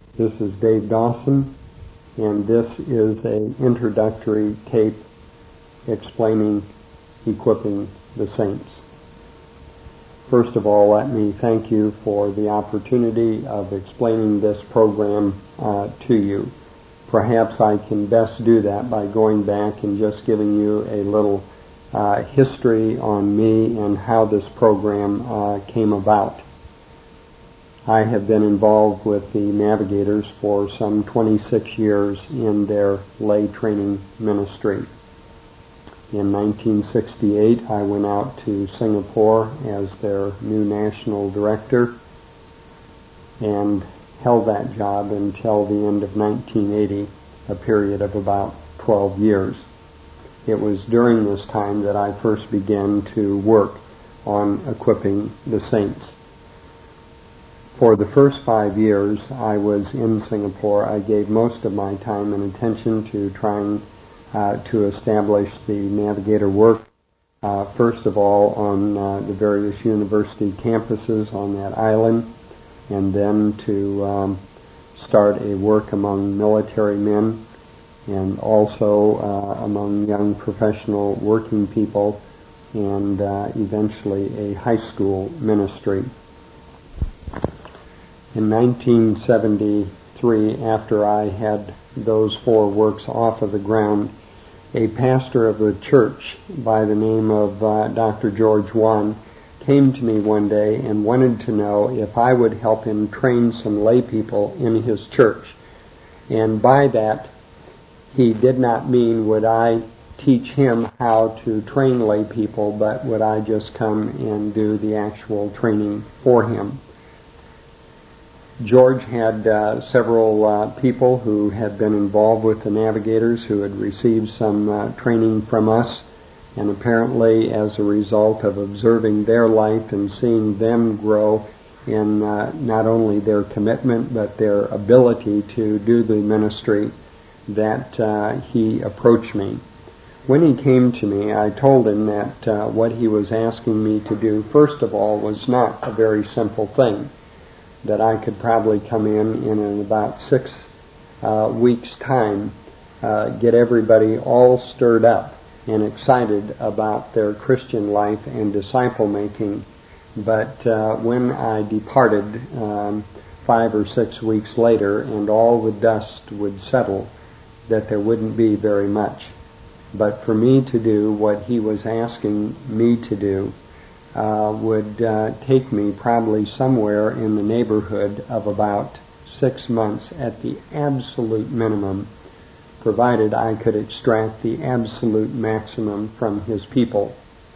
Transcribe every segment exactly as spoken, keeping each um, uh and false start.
This is Dave Dawson, and this is an introductory tape explaining equipping the saints. First of all, let me thank you for the opportunity of explaining this program uh, to you. Perhaps I can best do that by going back and just giving you a little uh, history on me and how this program uh, came about. I have been involved with the Navigators for some twenty-six years in their lay training ministry. In nineteen sixty-eight, I went out to Singapore as their new national director and held that job until the end of nineteen eighty, a period of about twelve years. It was during this time that I first began to work on equipping the saints. For the first five years I was in Singapore, I gave most of my time and attention to trying uh, to establish the Navigator work, uh, first of all on uh, the various university campuses on that island, and then to um, start a work among military men and also uh, among young professional working people, and uh, eventually a high school ministry. In nineteen seventy-three, after I had those four works off of the ground, a pastor of the church by the name of uh, Doctor George Wan came to me one day and wanted to know if I would help him train some lay people in his church. And by that, he did not mean would I teach him how to train lay people, but would I just come and do the actual training for him. George had uh, several uh, people who had been involved with the Navigators who had received some uh, training from us, and apparently as a result of observing their life and seeing them grow in uh, not only their commitment but their ability to do the ministry, that uh, he approached me. When he came to me, I told him that uh, what he was asking me to do, first of all, was not a very simple thing, that I could probably come in in, in about six uh, weeks' time, uh, get everybody all stirred up and excited about their Christian life and disciple making. But uh, when I departed um, five or six weeks later and all the dust would settle, that there wouldn't be very much. But for me to do what he was asking me to do Uh, would uh, take me probably somewhere in the neighborhood of about six months at the absolute minimum, provided I could extract the absolute maximum from his people.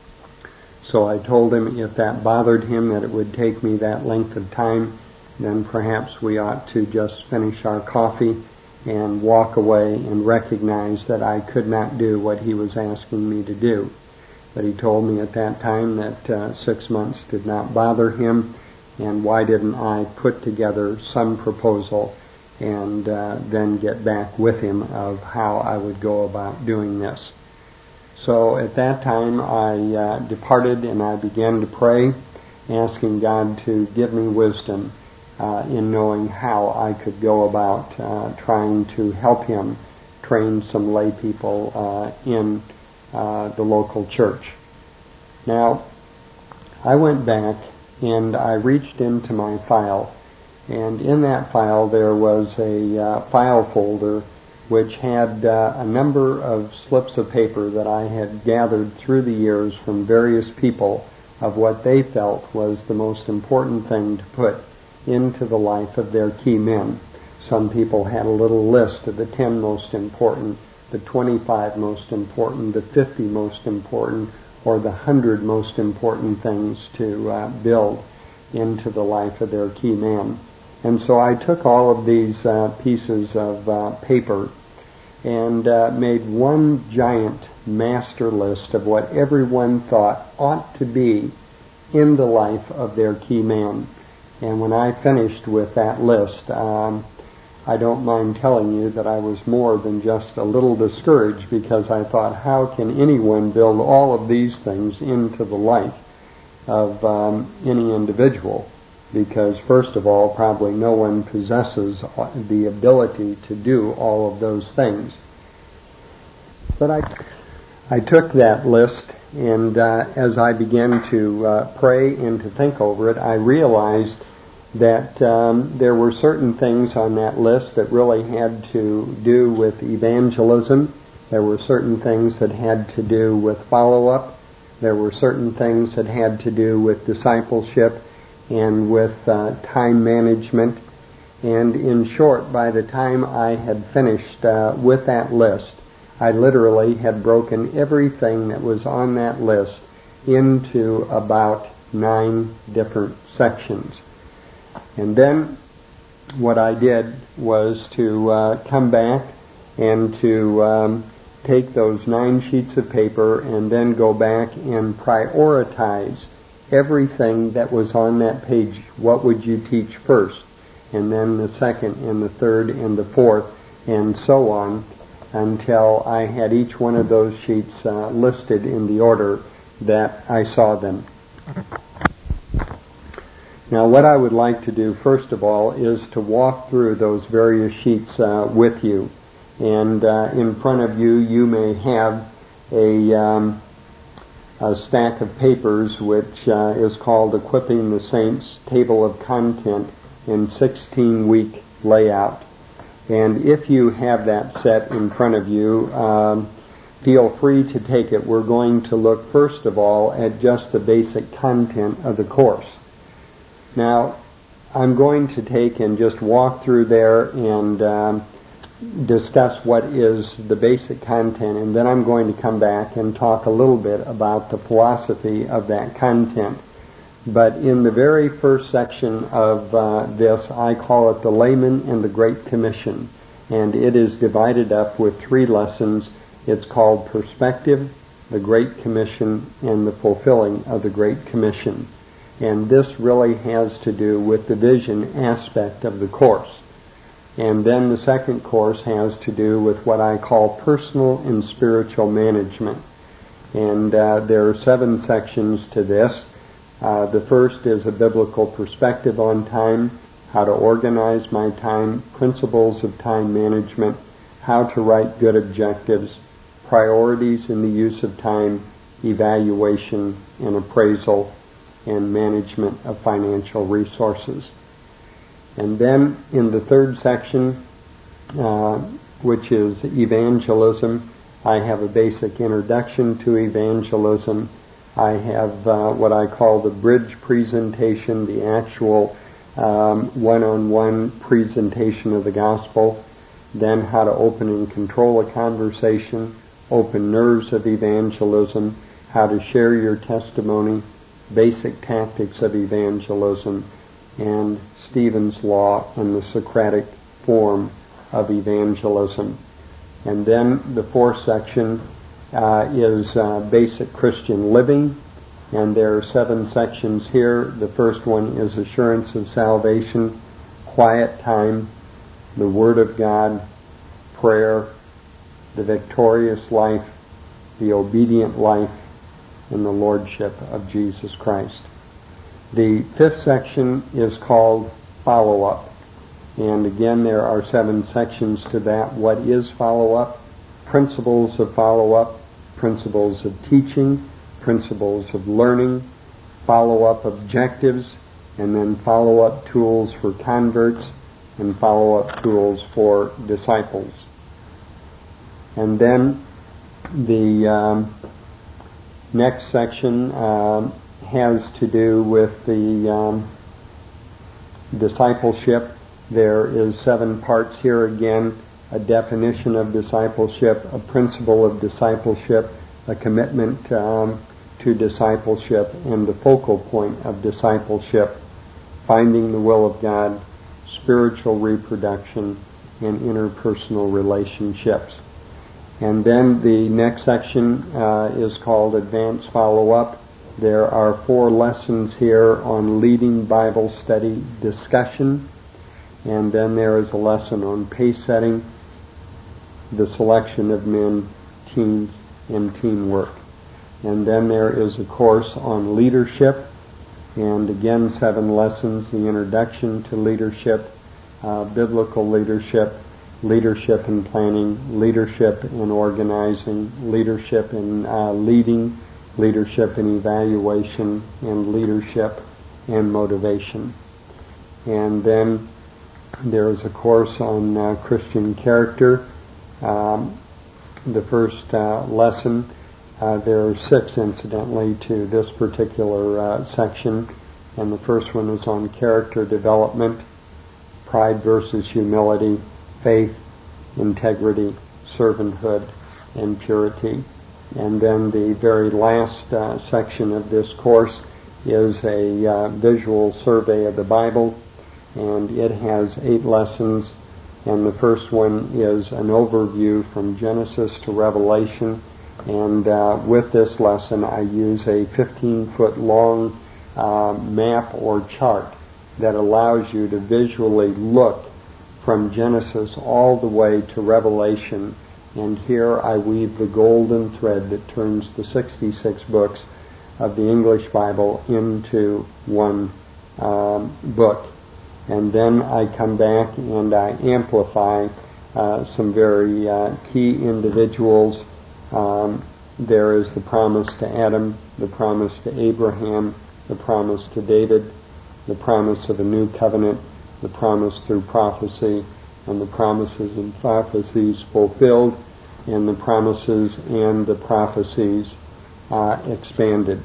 So I told him if that bothered him, that it would take me that length of time, then perhaps we ought to just finish our coffee and walk away and recognize that I could not do what he was asking me to do. But he told me at that time that uh, six months did not bother him, and why didn't I put together some proposal and uh, then get back with him of how I would go about doing this. So at that time I uh, departed and I began to pray, asking God to give me wisdom uh, in knowing how I could go about uh, trying to help him train some lay people uh, in Uh, the local church. Now, I went back and I reached into my file, and in that file there was a uh, file folder which had uh, a number of slips of paper that I had gathered through the years from various people of what they felt was the most important thing to put into the life of their key men. Some people had a little list of the ten most important, the twenty-five most important, the fifty most important, or the one hundred most important things to uh, build into the life of their key man. And so I took all of these uh, pieces of uh, paper and uh, made one giant master list of what everyone thought ought to be in the life of their key man. And when I finished with that list, um, I don't mind telling you that I was more than just a little discouraged, because I thought, how can anyone build all of these things into the life of um, any individual? because first of all, probably no one possesses the ability to do all of those things. But I, I took that list, and uh, as I began to uh, pray and to think over it, I realized that um, there were certain things on that list that really had to do with evangelism. There were certain things that had to do with follow-up. There were certain things that had to do with discipleship and with uh, time management. And in short, by the time I had finished uh, with that list, I literally had broken everything that was on that list into about nine different sections. And then what I did was to uh, come back and to um, take those nine sheets of paper and then go back and prioritize everything that was on that page. What would you teach first? And then the second and the third and the fourth and so on until I had each one of those sheets uh, listed in the order that I saw them. Now, what I would like to do, first of all, is to walk through those various sheets uh, with you. And uh, in front of you, you may have a, um, a stack of papers which uh, is called Equipping the Saints Table of Content in sixteen-week layout. And if you have that set in front of you, um, feel free to take it. We're going to look, first of all, at just the basic content of the course. Now, I'm going to take and just walk through there and um, discuss what is the basic content, and then I'm going to come back and talk a little bit about the philosophy of that content. But in the very first section of uh, this, I call it the Layman and the Great Commission, and it is divided up with three lessons. It's called Perspective, the Great Commission, and the Fulfilling of the Great Commission. And this really has to do with the vision aspect of the course. And then the second course has to do with what I call personal and spiritual management. And uh, there are seven sections to this. Uh, the first is a biblical perspective on time, how to organize my time, principles of time management, how to write good objectives, priorities in the use of time, evaluation and appraisal, and management of financial resources. And then in the third section, uh, which is evangelism, I have a basic introduction to evangelism. I have uh, what I call the bridge presentation, the actual um, one-on-one presentation of the gospel. Then how to open and control a conversation, open nerves of evangelism, how to share your testimony, basic tactics of evangelism, and Stephen's Law and the Socratic form of evangelism. And then the fourth section uh, is uh, basic Christian living, and there are seven sections here. The first one is assurance of salvation, quiet time, the Word of God, prayer, the victorious life, the obedient life, and the Lordship of Jesus Christ. The fifth section is called follow-up. And again, there are seven sections to that. What is follow-up? Principles of follow-up, principles of teaching, principles of learning, follow-up objectives, and then follow-up tools for converts, and follow-up tools for disciples. And then the um, next section uh, has to do with the um, discipleship. There is seven parts here again: a definition of discipleship, a principle of discipleship, a commitment um, to discipleship, and the focal point of discipleship, finding the will of God, spiritual reproduction, and interpersonal relationships. And then the next section uh, is called Advanced Follow-Up. There are four lessons here on leading Bible study discussion. And then there is a lesson on pace setting, the selection of men, teams, and teamwork. And then there is a course on leadership, And again, seven lessons: the introduction to leadership, uh, biblical leadership, leadership in planning, leadership in organizing, leadership in uh, leading, leadership in evaluation, and leadership and motivation. And then there is a course on uh, Christian character. Um, the first uh, lesson, uh, there are six, incidentally, to this particular uh, section, and the first one is on character development, pride versus humility, faith, integrity, servanthood, and purity. And then the very last uh, section of this course is a uh, visual survey of the Bible, and it has eight lessons. And the first one is an overview from Genesis to Revelation. And uh, with this lesson, I use a fifteen-foot long uh, map or chart that allows you to visually look from Genesis all the way to Revelation. And here I weave the golden thread that turns the sixty-six books of the English Bible into one um, book. And then I come back and I amplify uh, some very uh, key individuals. Um, there is the promise to Adam, the promise to Abraham, the promise to David, the promise of a new covenant, the promise through prophecy, and the promises and prophecies fulfilled, and the promises and the prophecies uh, expanded.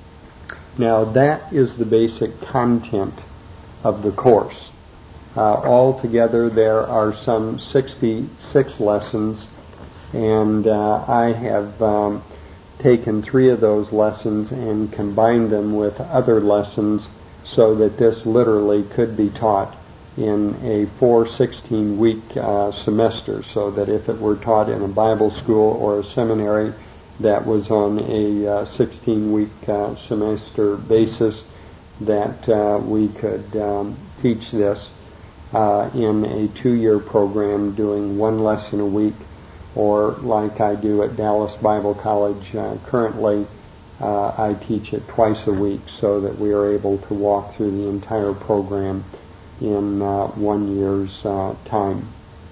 Now that is the basic content of the course. Uh, altogether there are some sixty-six lessons, and uh, I have um, taken three of those lessons and combined them with other lessons so that this literally could be taught in a four sixteen-week uh, semester, so that if it were taught in a Bible school or a seminary that was on a uh, sixteen-week uh, semester basis, that uh, we could um, teach this uh, in a two-year program, doing one lesson a week, or like I do at Dallas Bible College uh, currently, uh, I teach it twice a week so that we are able to walk through the entire program in uh, one year's uh, time.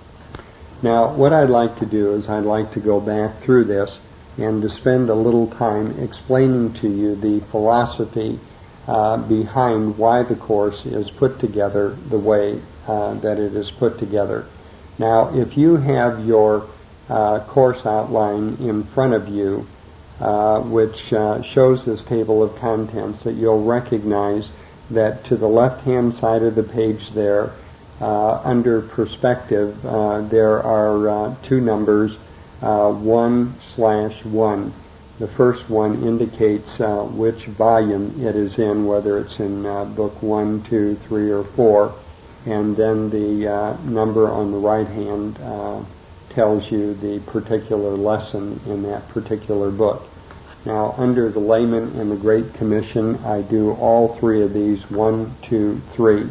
Now, what I'd like to do is I'd like to go back through this and to spend a little time explaining to you the philosophy uh, behind why the course is put together the way uh, that it is put together. Now, if you have your uh, course outline in front of you, uh, which uh, shows this table of contents, that you'll recognize that to the left-hand side of the page there, uh, under perspective, uh, there are uh, two numbers, uh, one slash one. The first one indicates uh, which volume it is in, whether it's in uh, book one, two, three, or four, and then the uh, number on the right hand uh, tells you the particular lesson in that particular book. Now, under the Layman and the Great Commission, I do all three of these, one, two, three.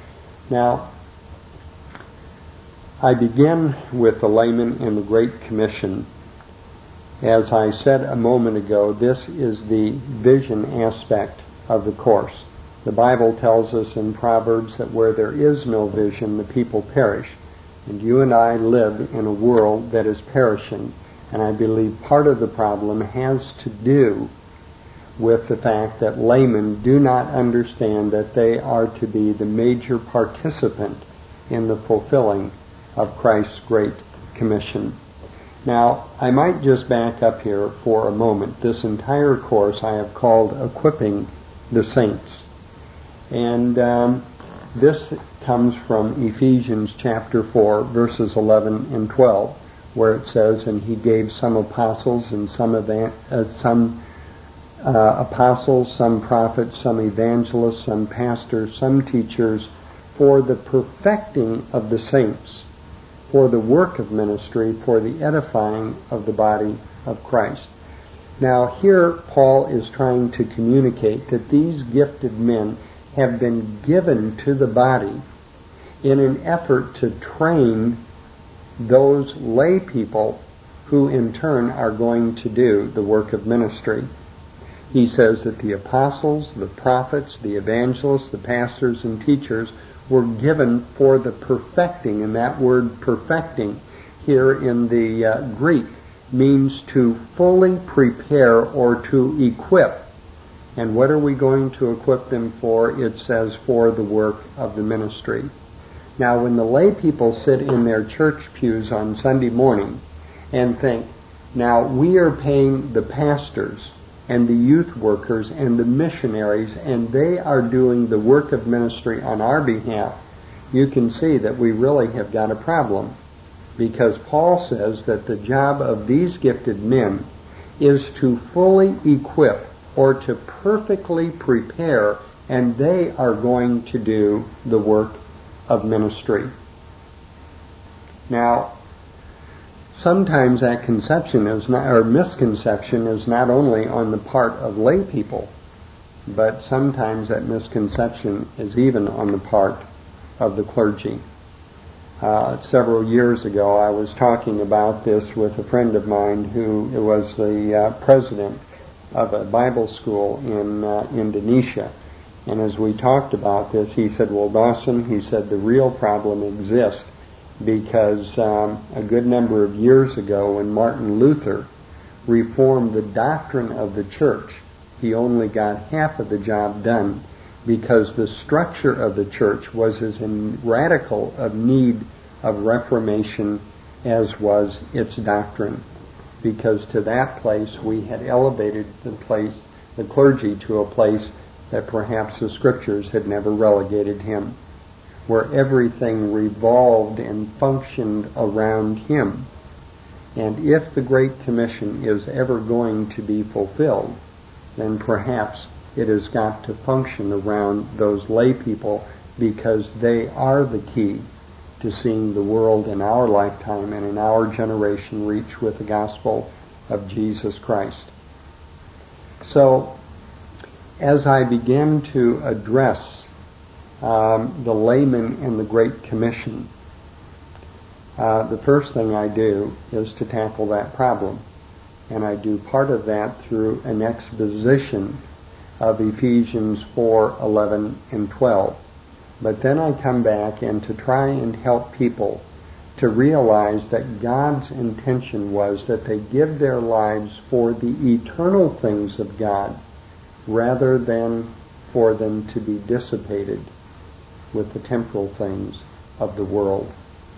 Now, I begin with the Layman and the Great Commission. As I said a moment ago, this is the vision aspect of the course. The Bible tells us in Proverbs that where there is no vision, the people perish. And you and I live in a world that is perishing. And I believe part of the problem has to do with the fact that laymen do not understand that they are to be the major participant in the fulfilling of Christ's Great Commission. Now, I might just back up here for a moment. This entire course I have called Equipping the Saints. And um, this comes from Ephesians chapter four, verses eleven and twelve. Where it says, and he gave some apostles and some evan- uh, some uh, apostles, some prophets, some evangelists, some pastors, some teachers, for the perfecting of the saints, for the work of ministry, for the edifying of the body of Christ. Now here Paul is trying to communicate that these gifted men have been given to the body in an effort to train those lay people who in turn are going to do the work of ministry. He says that the apostles, the prophets, the evangelists, the pastors and teachers were given for the perfecting, and that word perfecting here in the uh, Greek means to fully prepare or to equip. And what are we going to equip them for? It says for the work of the ministry. Now, when the lay people sit in their church pews on Sunday morning and think, now we are paying the pastors and the youth workers and the missionaries, and they are doing the work of ministry on our behalf, you can see that we really have got a problem. Because Paul says that the job of these gifted men is to fully equip or to perfectly prepare, and they are going to do the work of ministry. Now, sometimes that conception is not, or misconception is not only on the part of lay people, but sometimes that misconception is even on the part of the clergy. Uh, several years ago, I was talking about this with a friend of mine who was the uh, president of a Bible school in uh, Indonesia. And as we talked about this, he said, well, Dawson, he said, the real problem exists because um, a good number of years ago when Martin Luther reformed the doctrine of the church, he only got half of the job done, because the structure of the church was as in radical of need of reformation as was its doctrine. Because to that place we had elevated the place, the clergy, to a place that perhaps the scriptures had never relegated him, where everything revolved and functioned around him. And if the Great Commission is ever going to be fulfilled, then perhaps it has got to function around those lay people, because they are the key to seeing the world in our lifetime and in our generation reach with the gospel of Jesus Christ. So, as I begin to address um, the layman in the Great Commission, uh, the first thing I do is to tackle that problem. And I do part of that through an exposition of Ephesians four, eleven, and twelve. But then I come back and to try and help people to realize that God's intention was that they give their lives for the eternal things of God rather than for them to be dissipated with the temporal things of the world.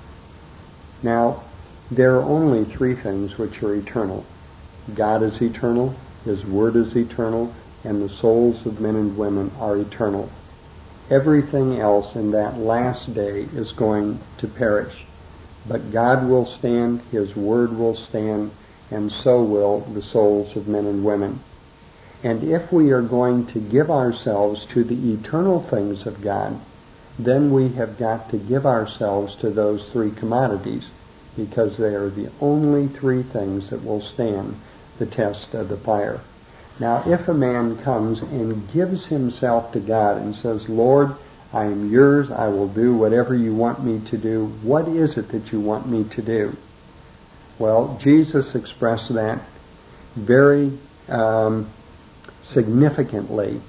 Now, there are only three things which are eternal. God is eternal, His Word is eternal, and the souls of men and women are eternal. Everything else in that last day is going to perish. But God will stand, His Word will stand, and so will the souls of men and women. And if we are going to give ourselves to the eternal things of God, then we have got to give ourselves to those three commodities, because they are the only three things that will stand the test of the fire. Now, if a man comes and gives himself to God and says, Lord, I am yours, I will do whatever you want me to do, what is it that you want me to do? Well, Jesus expressed that very um, significantly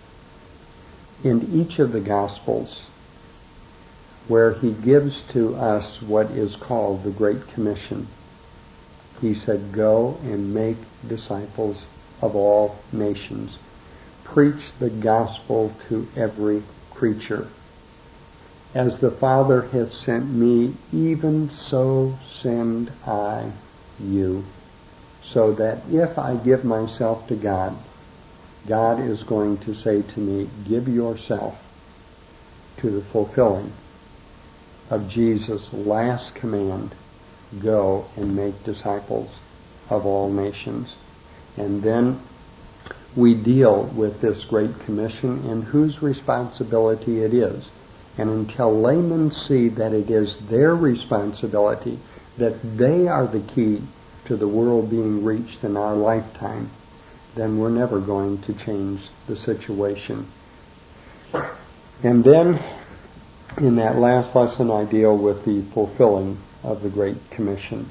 in each of the Gospels, where he gives to us what is called the Great Commission. He said, go and make disciples of all nations. Preach the gospel to every creature. As the Father hath sent me, even so send I you. So that if I give myself to God, God is going to say to me, give yourself to the fulfilling of Jesus' last command, go and make disciples of all nations. And then we deal with this Great Commission and whose responsibility it is. And until laymen see that it is their responsibility, that they are the key to the world being reached in our lifetime, then we're never going to change the situation. And then, in that last lesson, I deal with the fulfilling of the Great Commission.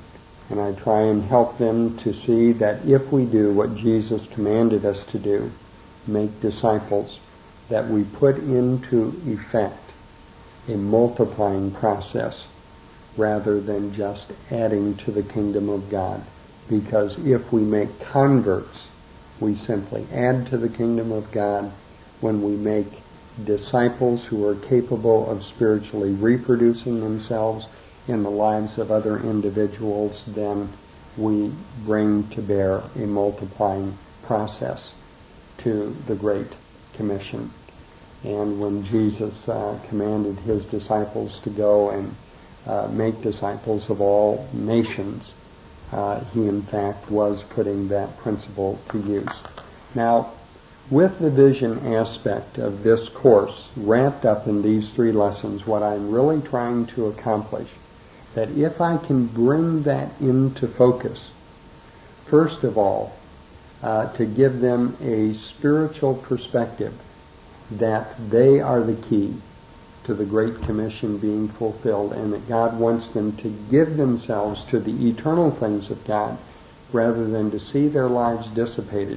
And I try and help them to see that if we do what Jesus commanded us to do, make disciples, that we put into effect a multiplying process rather than just adding to the kingdom of God. Because if we make converts, we simply add to the kingdom of God. When we make disciples who are capable of spiritually reproducing themselves in the lives of other individuals, then we bring to bear a multiplying process to the Great Commission. And when Jesus uh, commanded his disciples to go and uh, make disciples of all nations, uh, he in fact was putting that principle to use. Now, with the vision aspect of this course wrapped up in these three lessons, what I'm really trying to accomplish, that if I can bring that into focus, first of all, uh, to give them a spiritual perspective that they are the key to the Great Commission being fulfilled, and that God wants them to give themselves to the eternal things of God rather than to see their lives dissipated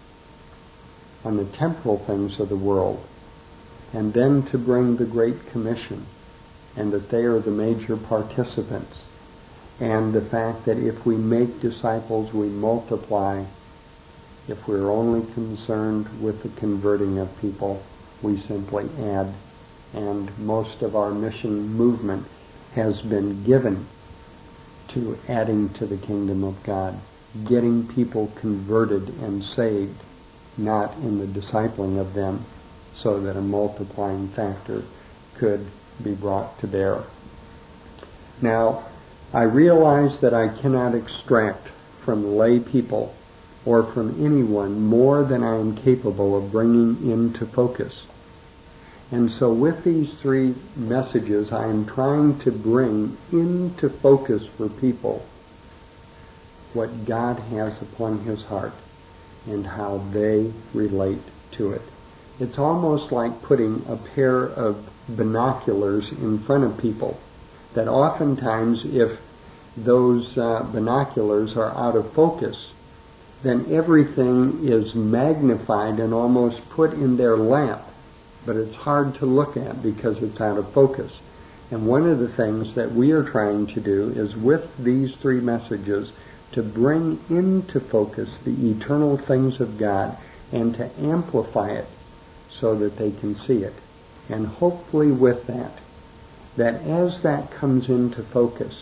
on the temporal things of the world, and then to bring the Great Commission, and that they are the major participants, and the fact that if we make disciples, we multiply. If we're only concerned with the converting of people, we simply add. And most of our mission movement has been given to adding to the kingdom of God, getting people converted and saved, not in the discipling of them, so that a multiplying factor could be brought to bear. Now, I realize that I cannot extract from lay people or from anyone more than I am capable of bringing into focus. And so with these three messages, I am trying to bring into focus for people what God has upon his heart and how they relate to it. It's almost like putting a pair of binoculars in front of people, that oftentimes if those uh, binoculars are out of focus, then everything is magnified and almost put in their lap, but it's hard to look at because it's out of focus. And one of the things that we are trying to do is, with these three messages, to bring into focus the eternal things of God and to amplify it so that they can see it. And hopefully with that, that as that comes into focus,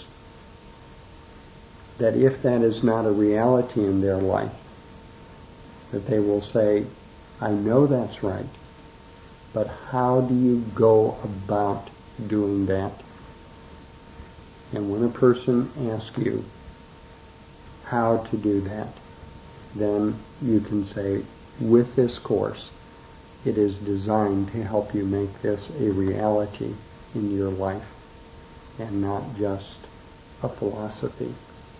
that if that is not a reality in their life, that they will say, I know that's right, but how do you go about doing that? And when a person asks you how to do that, then you can say, with this course, it is designed to help you make this a reality in your life and not just a philosophy.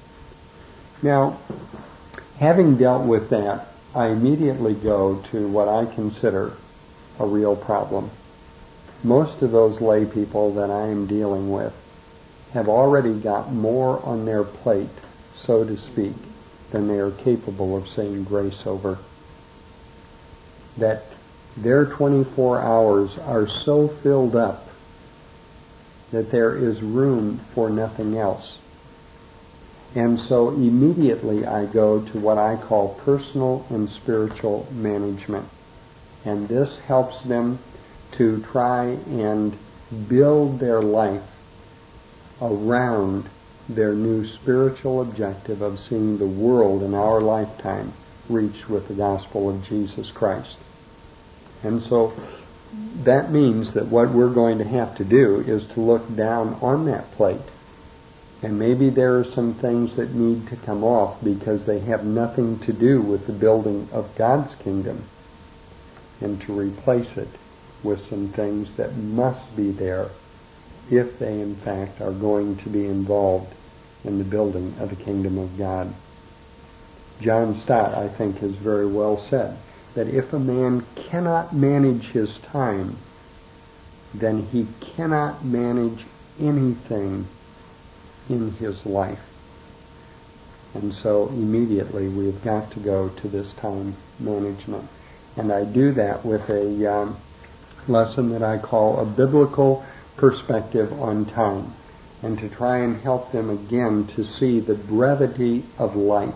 Now, having dealt with that, I immediately go to what I consider a real problem. Most of those lay people that I am dealing with have already got more on their plate, so to speak, than they are capable of saying grace over. That their twenty-four hours are so filled up that there is room for nothing else. And so immediately I go to what I call personal and spiritual management. And this helps them to try and build their life around their new spiritual objective of seeing the world in our lifetime reached with the gospel of Jesus Christ. And so that means that what we're going to have to do is to look down on that plate. And maybe there are some things that need to come off because they have nothing to do with the building of God's kingdom, and to replace it with some things that must be there if they in fact are going to be involved in the building of the kingdom of God. John Stott, I think, has very well said that if a man cannot manage his time, then he cannot manage anything in his life. And so immediately we've got to go to this time management. And I do that with a um, lesson that I call a biblical perspective on time, and to try and help them again to see the brevity of life,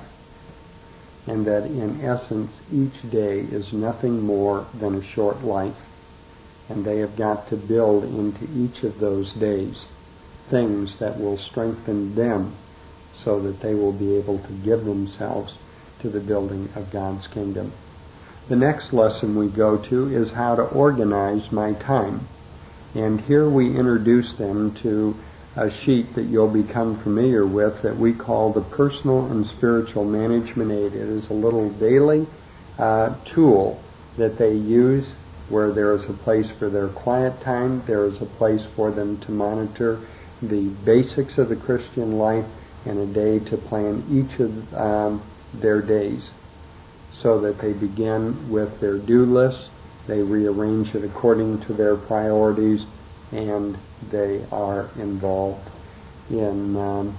and that in essence each day is nothing more than a short life. And they have got to build into each of those days things that will strengthen them so that they will be able to give themselves to the building of God's kingdom. The next lesson we go to is how to organize my time. And here we introduce them to a sheet that you'll become familiar with that we call the Personal and Spiritual Management Aid. It is a little daily uh, tool that they use where there is a place for their quiet time, there is a place for them to monitor the basics of the Christian life, and a day to plan each of um, their days, so that they begin with their due list, they rearrange it according to their priorities, and they are involved in, um,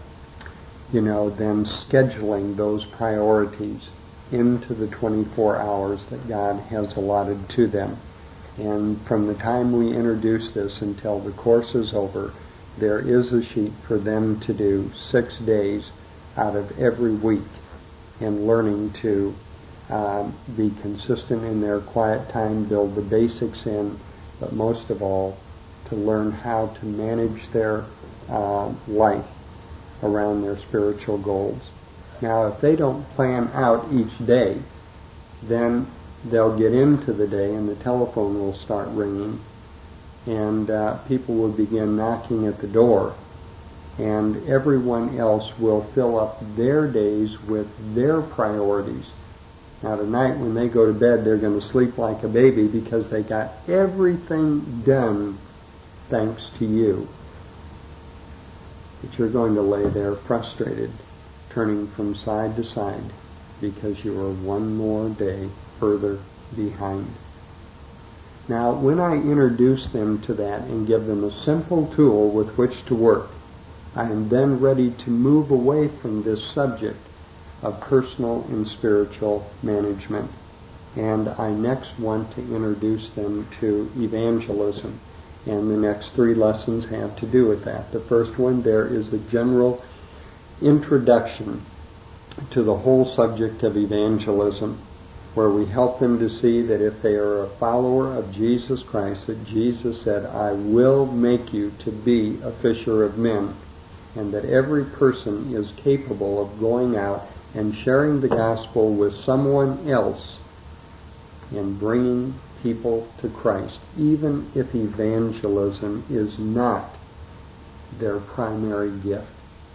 you know, then scheduling those priorities into the twenty-four hours that God has allotted to them. And from the time we introduce this until the course is over, there is a sheet for them to do six days out of every week in learning to uh, be consistent in their quiet time, build the basics in, but most of all, to learn how to manage their uh, life around their spiritual goals. Now, if they don't plan out each day, then they'll get into the day and the telephone will start ringing, and uh, people will begin knocking at the door, and everyone else will fill up their days with their priorities. Now tonight when they go to bed, they're going to sleep like a baby because they got everything done thanks to you. But you're going to lay there frustrated, turning from side to side because you are one more day further behind. Now, when I introduce them to that and give them a simple tool with which to work, I am then ready to move away from this subject of personal and spiritual management. And I next want to introduce them to evangelism. And the next three lessons have to do with that. The first one, there is a general introduction to the whole subject of evangelism, where we help them to see that if they are a follower of Jesus Christ, that Jesus said, I will make you to be a fisher of men, and that every person is capable of going out and sharing the gospel with someone else and bringing people to Christ, even if evangelism is not their primary gift.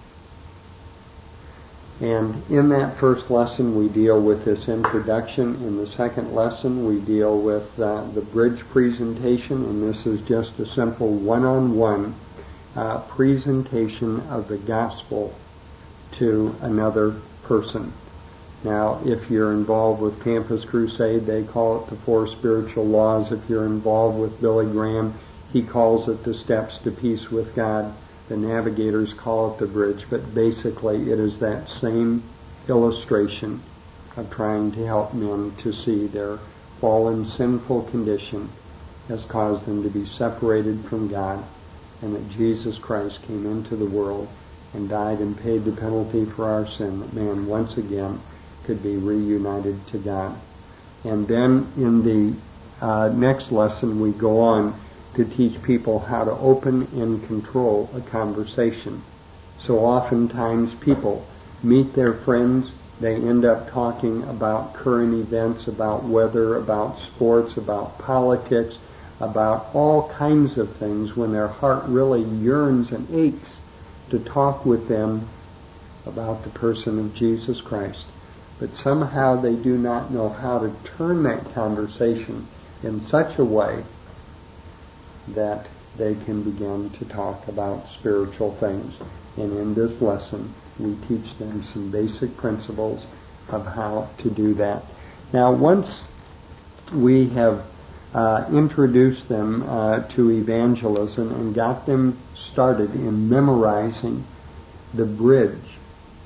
And in that first lesson, we deal with this introduction. In the second lesson, we deal with uh, the bridge presentation, and this is just a simple one-on-one uh, presentation of the gospel to another person. Now, if you're involved with Campus Crusade, they call it the Four Spiritual Laws. If you're involved with Billy Graham, he calls it the Steps to Peace with God. The Navigators call it the bridge, but basically it is that same illustration of trying to help men to see their fallen, sinful condition has caused them to be separated from God, and that Jesus Christ came into the world and died and paid the penalty for our sin, that man once again could be reunited to God. And then in the uh, next lesson we go on to teach people how to open and control a conversation. So oftentimes people meet their friends, they end up talking about current events, about weather, about sports, about politics, about all kinds of things, when their heart really yearns and aches to talk with them about the person of Jesus Christ. But somehow they do not know how to turn that conversation in such a way that they can begin to talk about spiritual things. And in this lesson, we teach them some basic principles of how to do that. Now, once we have uh, introduced them uh, to evangelism and got them started in memorizing the bridge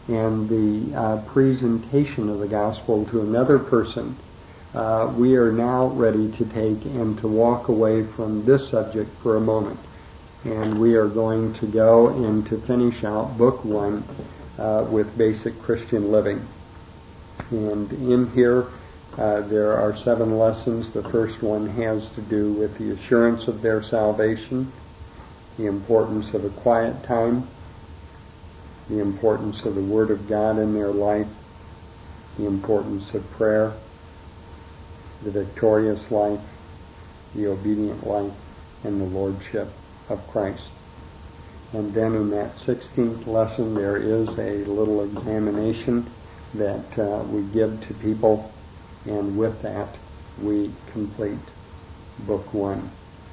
and the uh, presentation of the gospel to another person, uh, we are now ready to take and to walk away from this subject for a moment. And we are going to go and to finish out book one uh, with basic Christian living. And in here, uh, there are seven lessons. The first one has to do with the assurance of their salvation, the importance of a quiet time, the importance of the Word of God in their life, the importance of prayer, the victorious life, the obedient life, and the Lordship of Christ. And then in that sixteenth lesson there is a little examination that uh, we give to people, and with that we complete book one.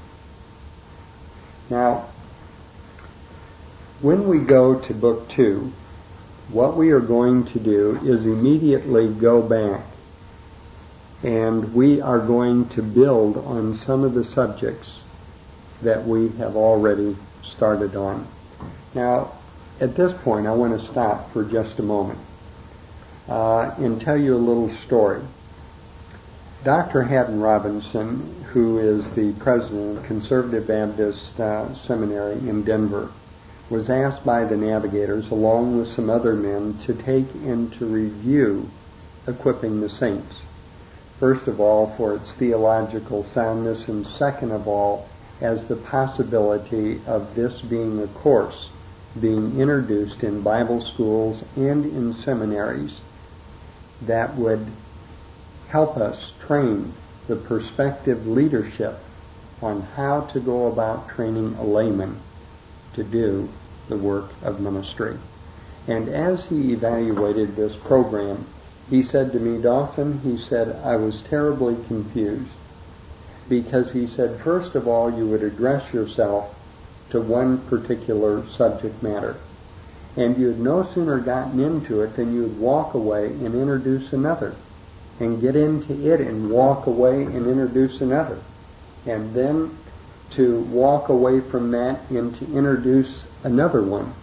Now, when we go to book two, what we are going to do is immediately go back, and we are going to build on some of the subjects that we have already started on. Now, at this point, I want to stop for just a moment uh, and tell you a little story. Doctor Haddon Robinson, who is the president of Conservative Baptist uh, Seminary in Denver, was asked by the Navigators, along with some other men, to take and to review Equipping the Saints. First of all, for its theological soundness, and second of all, as the possibility of this being a course being introduced in Bible schools and in seminaries that would help us train the prospective leadership on how to go about training a layman to do the work of ministry. And as he evaluated this program, he said to me, Dawson, he said, I was terribly confused, because he said, first of all, you would address yourself to one particular subject matter, and you had no sooner gotten into it than you would walk away and introduce another, and get into it and walk away and introduce another, and then to walk away from that and to introduce another one.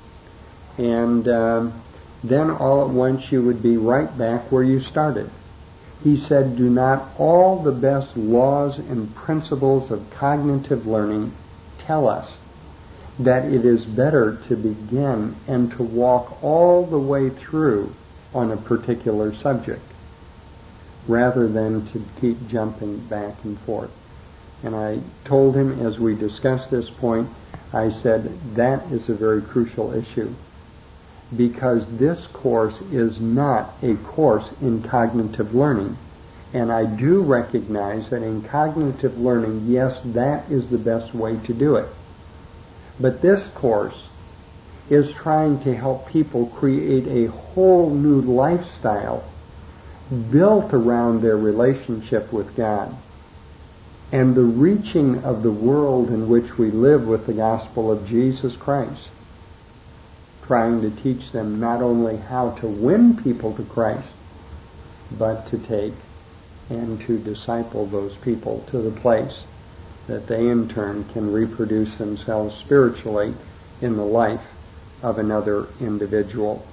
And um, then all at once you would be right back where you started. He said, do not all the best laws and principles of cognitive learning tell us that it is better to begin and to walk all the way through on a particular subject rather than to keep jumping back and forth? And I told him, as we discussed this point, I said, that is a very crucial issue, because this course is not a course in cognitive learning. And I do recognize that in cognitive learning, yes, that is the best way to do it. But this course is trying to help people create a whole new lifestyle built around their relationship with God, and the reaching of the world in which we live with the gospel of Jesus Christ, trying to teach them not only how to win people to Christ, but to take and to disciple those people to the place that they in turn can reproduce themselves spiritually in the life of another individual.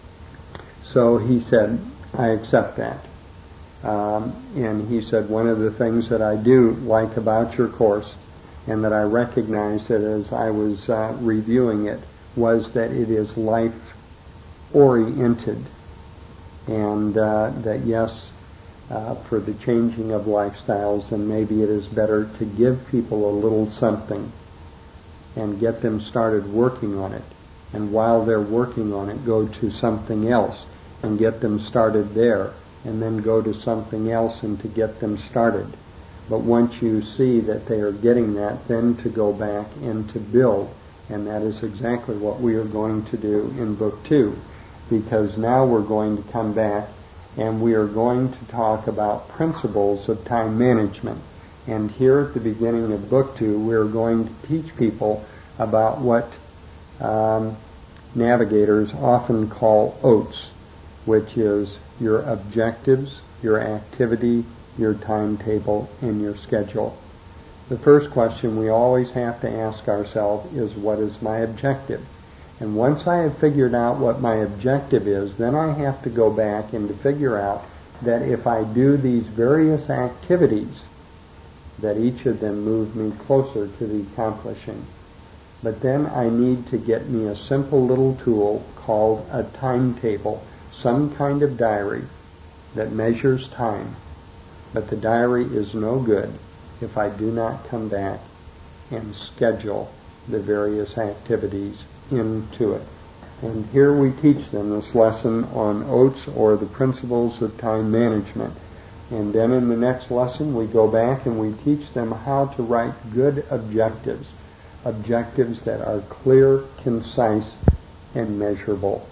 So he said, I accept that. Um, and he said, one of the things that I do like about your course, and that I recognized that as I was uh, reviewing it, was that it is life-oriented, and uh, that yes, uh, for the changing of lifestyles, and maybe it is better to give people a little something and get them started working on it, and while they're working on it, go to something else and get them started there, and then go to something else and to get them started. But once you see that they are getting that, then to go back and to build. And that is exactly what we are going to do in Book Two, because now we're going to come back and we are going to talk about principles of time management. And here at the beginning of Book Two, we're going to teach people about what um, navigators often call OATS, which is your objectives, your activity, your timetable, and your schedule. The first question we always have to ask ourselves is, what is my objective? And once I have figured out what my objective is, then I have to go back and to figure out that if I do these various activities, that each of them move me closer to the accomplishing. But then I need to get me a simple little tool called a timetable, some kind of diary that measures time. But the diary is no good if I do not come back and schedule the various activities into it. And here we teach them this lesson on Oates, or the principles of time management. And then in the next lesson we go back and we teach them how to write good objectives, objectives that are clear, concise, and measurable.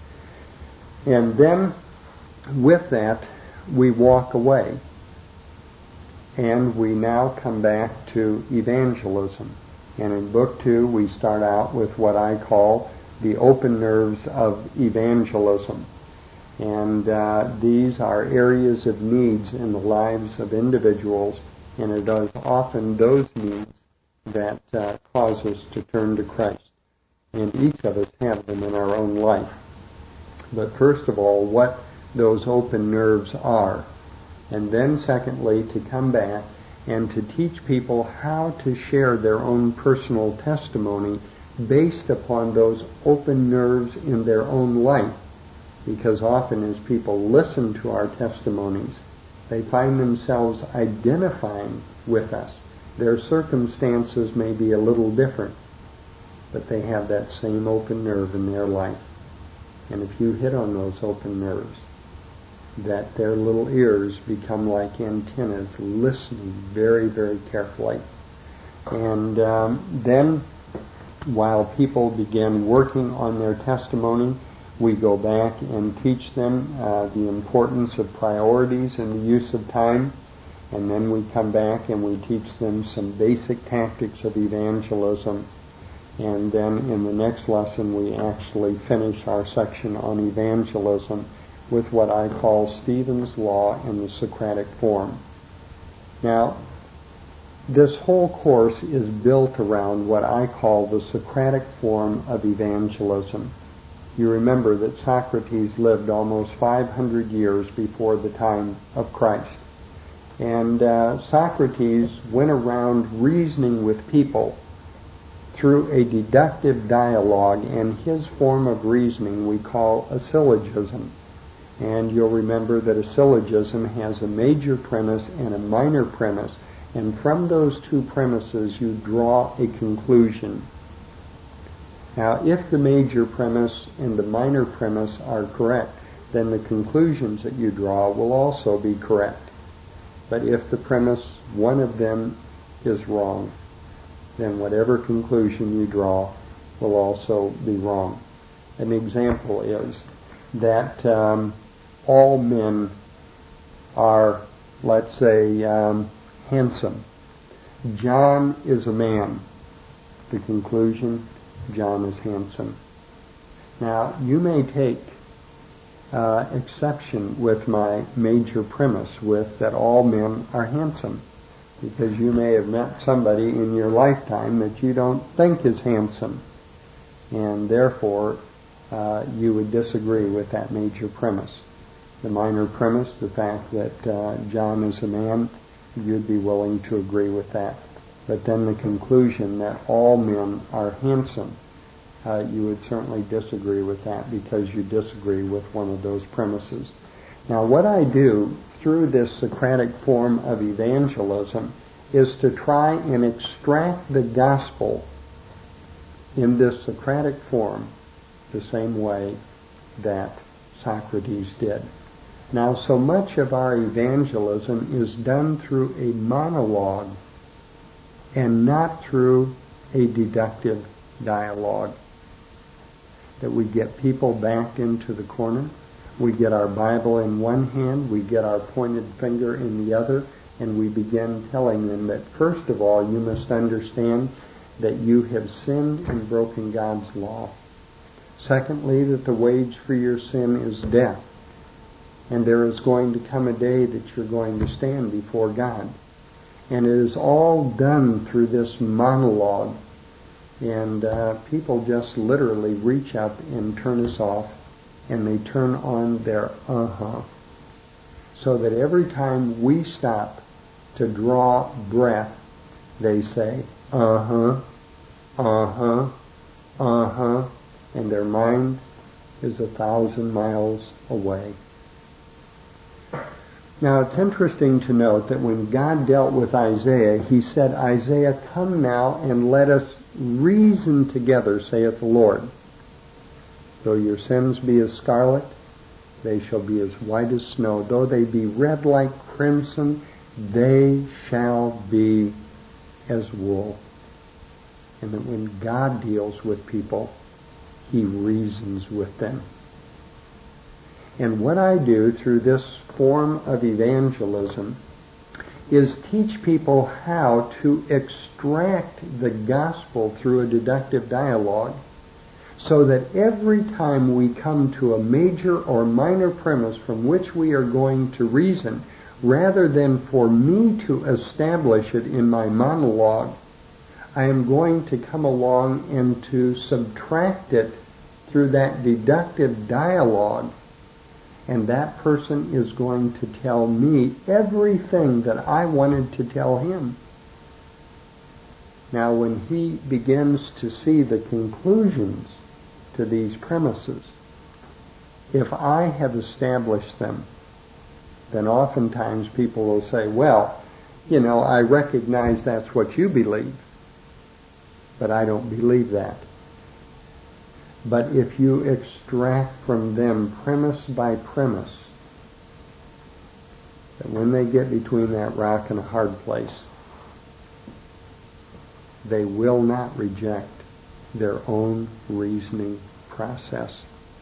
And then with that we walk away, and we now come back to evangelism. And in book two we start out with what I call the open nerves of evangelism. And uh, these are areas of needs in the lives of individuals, and it is often those needs that uh, cause us to turn to Christ. And each of us have them in our own life. But first of all, what those open nerves are. And then secondly, to come back and to teach people how to share their own personal testimony based upon those open nerves in their own life. Because often as people listen to our testimonies, they find themselves identifying with us. Their circumstances may be a little different, but they have that same open nerve in their life. And if you hit on those open nerves, that their little ears become like antennas, listening very, very carefully. And um, then, while people begin working on their testimony, we go back and teach them uh, the importance of priorities and the use of time. And then we come back and we teach them some basic tactics of evangelism. And then in the next lesson we actually finish our section on evangelism with what I call Stephen's Law in the Socratic form. Now, this whole course is built around what I call the Socratic form of evangelism. You remember that Socrates lived almost five hundred years before the time of Christ. And uh, Socrates went around reasoning with people through a deductive dialogue, and his form of reasoning we call a syllogism. And you'll remember that a syllogism has a major premise and a minor premise, and from those two premises you draw a conclusion. Now, if the major premise and the minor premise are correct, then the conclusions that you draw will also be correct. But if the premise, one of them, is wrong, then whatever conclusion you draw will also be wrong. An example is that um, all men are, let's say, um, handsome. John is a man. The conclusion, John is handsome. Now, you may take uh, exception with my major premise with that all men are handsome, because you may have met somebody in your lifetime that you don't think is handsome, and therefore uh, you would disagree with that major premise. The minor premise, the fact that uh, John is a man, you'd be willing to agree with that. But then the conclusion that all men are handsome, uh, you would certainly disagree with that because you disagree with one of those premises. Now, what I do through this Socratic form of evangelism is to try and extract the gospel in this Socratic form the same way that Socrates did. Now, so much of our evangelism is done through a monologue and not through a deductive dialogue. That we get people backed into the corner, we get our Bible in one hand, we get our pointed finger in the other, and we begin telling them that first of all you must understand that you have sinned and broken God's law. Secondly, that the wage for your sin is death. And there is going to come a day that you're going to stand before God. And it is all done through this monologue And uh, people just literally reach up and turn us off, and they turn on their uh-huh. So that every time we stop to draw breath, they say, uh-huh, uh-huh, uh-huh, and their mind is a thousand miles away. Now, it's interesting to note that when God dealt with Isaiah, he said, Isaiah, come now and let us reason together, saith the Lord. Though your sins be as scarlet, they shall be as white as snow. Though they be red like crimson, they shall be as wool. And that when God deals with people, he reasons with them. And what I do through this form of evangelism is teach people how to extract the gospel through a deductive dialogue, so that every time we come to a major or minor premise from which we are going to reason, rather than for me to establish it in my monologue, I am going to come along and to subtract it through that deductive dialogue. And that person is going to tell me everything that I wanted to tell him. Now, when he begins to see the conclusions to these premises, if I have established them, then oftentimes people will say, well, you know, I recognize that's what you believe, but I don't believe that. But if you extract from them premise by premise, that when they get between that rock and a hard place, they will not reject their own reasoning process.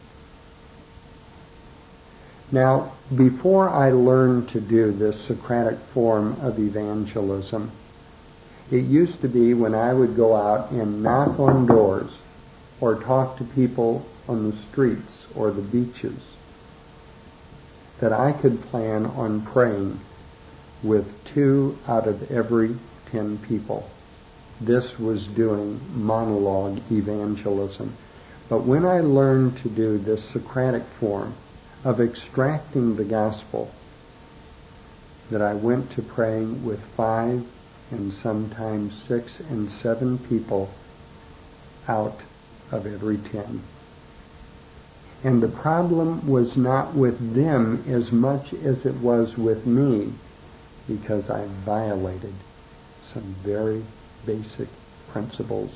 Now, before I learned to do this Socratic form of evangelism, it used to be when I would go out and knock on doors or talk to people on the streets or the beaches, that I could plan on praying with two out of every ten people. This was doing monologue evangelism. But when I learned to do this Socratic form of extracting the gospel, that I went to praying with five and sometimes six and seven people out of every ten. And the problem was not with them as much as it was with me, because I violated some very basic principles.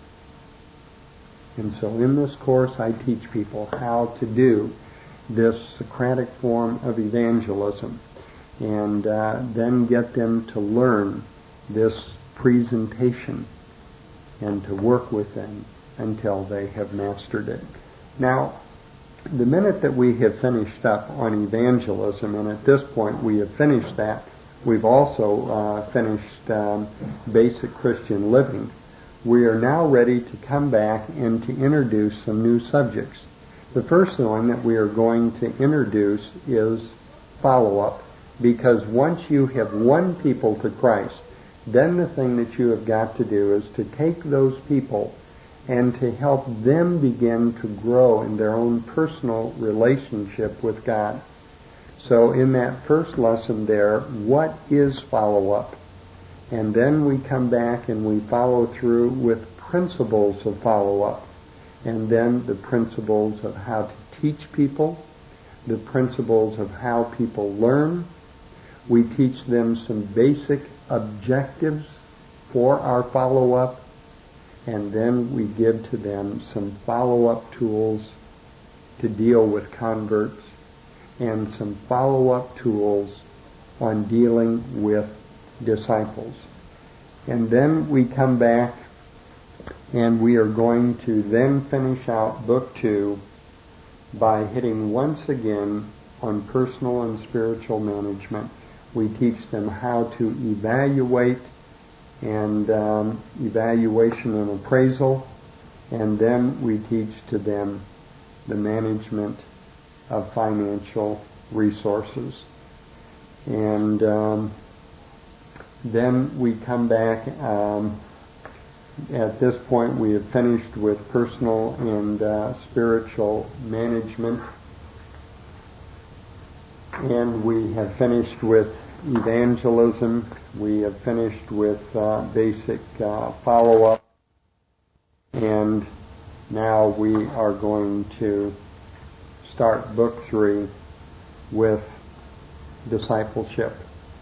And so in this course I teach people how to do this Socratic form of evangelism, and uh, then get them to learn this presentation and to work with them until they have mastered it. Now, the minute that we have finished up on evangelism, and at this point we have finished that, we've also uh, finished um, basic Christian living, we are now ready to come back and to introduce some new subjects. The first one that we are going to introduce is follow-up, because once you have won people to Christ, then the thing that you have got to do is to take those people and to help them begin to grow in their own personal relationship with God. So in that first lesson there, what is follow-up? And then we come back and we follow through with principles of follow-up. And then the principles of how to teach people, the principles of how people learn. We teach them some basic objectives for our follow-up, and then we give to them some follow-up tools to deal with converts, and some follow-up tools on dealing with disciples. And then we come back and we are going to then finish out book two by hitting once again on personal and spiritual management. We teach them how to evaluate and um, evaluation and appraisal, and then we teach to them the management of financial resources. And um, then we come back um, at this point we have finished with personal and uh, spiritual management, and we have finished with evangelism. We have finished with uh, basic uh, follow-up, and now we are going to start book three with discipleship.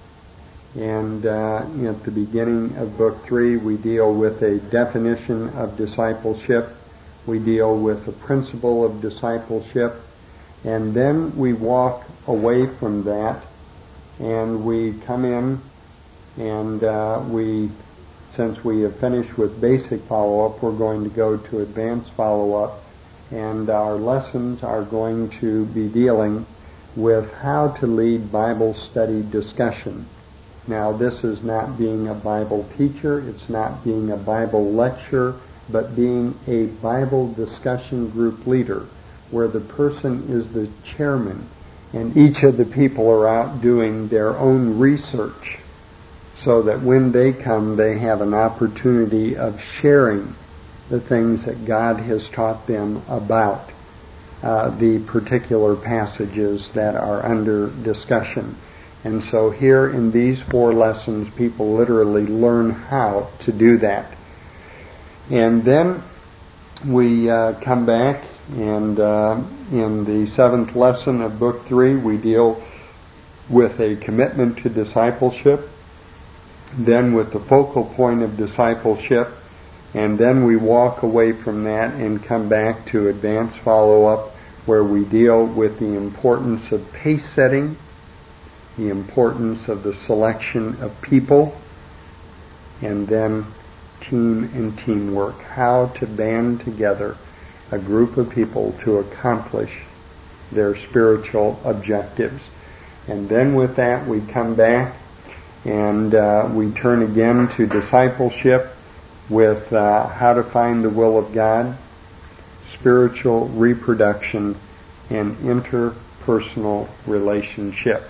And uh, at the beginning of book three, we deal with a definition of discipleship. We deal with the principle of discipleship. And then we walk away from that, and we come in, and uh, we, since we have finished with basic follow-up, we're going to go to advanced follow-up. And our lessons are going to be dealing with how to lead Bible study discussion. Now, this is not being a Bible teacher, it's not being a Bible lecturer, but being a Bible discussion group leader, where the person is the chairman, and each of the people are out doing their own research, so that when they come, they have an opportunity of sharing the things that God has taught them about uh, the particular passages that are under discussion. And so here in these four lessons, people literally learn how to do that. And then we uh, come back, and uh, in the seventh lesson of book three, we deal with a commitment to discipleship, then with the focal point of discipleship, and then we walk away from that and come back to advanced follow-up, where we deal with the importance of pace setting, the importance of the selection of people, and then team and teamwork, how to band together a group of people to accomplish their spiritual objectives. And then with that we come back and uh, we turn again to discipleship with uh, how to find the will of God, spiritual reproduction, and interpersonal relationship.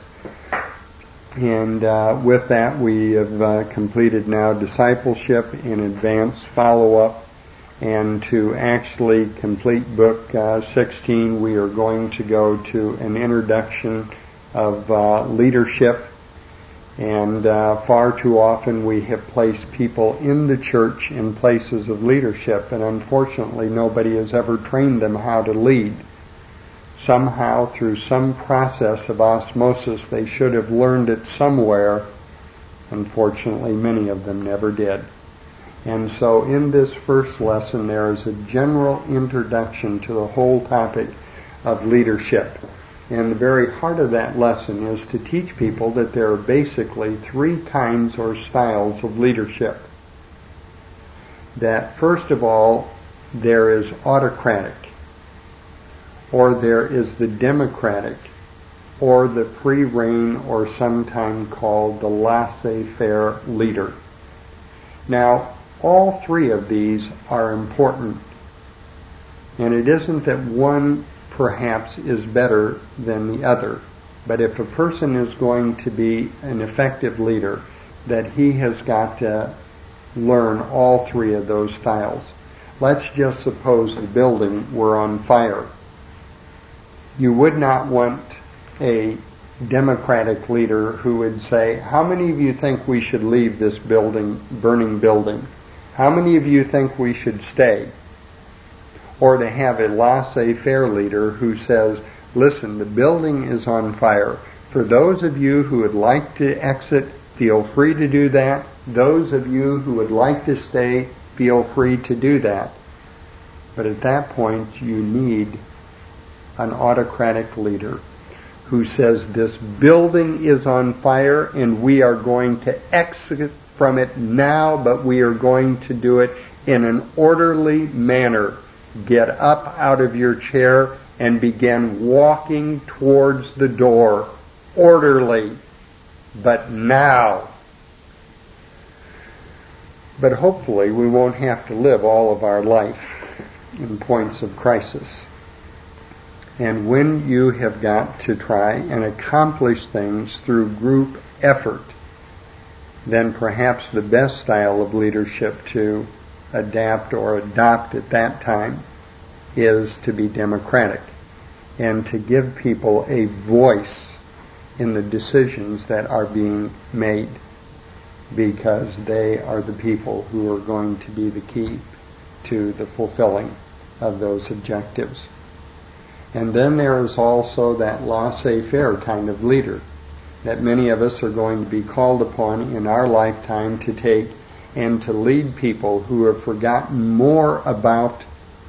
And uh, with that, we have uh, completed now discipleship and advanced follow-up. And to actually complete book uh, sixteen, we are going to go to an introduction of uh, leadership. And uh, far too often we have placed people in the church in places of leadership, and unfortunately nobody has ever trained them how to lead. Somehow, through some process of osmosis, they should have learned it somewhere. Unfortunately, many of them never did. And so in this first lesson, there is a general introduction to the whole topic of leadership. And the very heart of that lesson is to teach people that there are basically three kinds or styles of leadership. That first of all, there is autocratic, or there is the democratic, or the free reign, or sometimes called the laissez-faire leader. Now, all three of these are important, and it isn't that one perhaps is better than the other, but if a person is going to be an effective leader, that he has got to learn all three of those styles. Let's just suppose the building were on fire. You would not want a democratic leader who would say, how many of you think we should leave this building, burning building? How many of you think we should stay? Or to have a laissez-faire leader who says, listen, the building is on fire. For those of you who would like to exit, feel free to do that. Those of you who would like to stay, feel free to do that. But at that point, you need an autocratic leader who says this building is on fire and we are going to exit from it now, but we are going to do it in an orderly manner. Get up out of your chair and begin walking towards the door. Orderly, but now. But hopefully we won't have to live all of our life in points of crisis. And when you have got to try and accomplish things through group effort, then perhaps the best style of leadership to adapt or adopt at that time is to be democratic and to give people a voice in the decisions that are being made, because they are the people who are going to be the key to the fulfilling of those objectives. And then there is also that laissez-faire kind of leader that many of us are going to be called upon in our lifetime to take and to lead people who have forgotten more about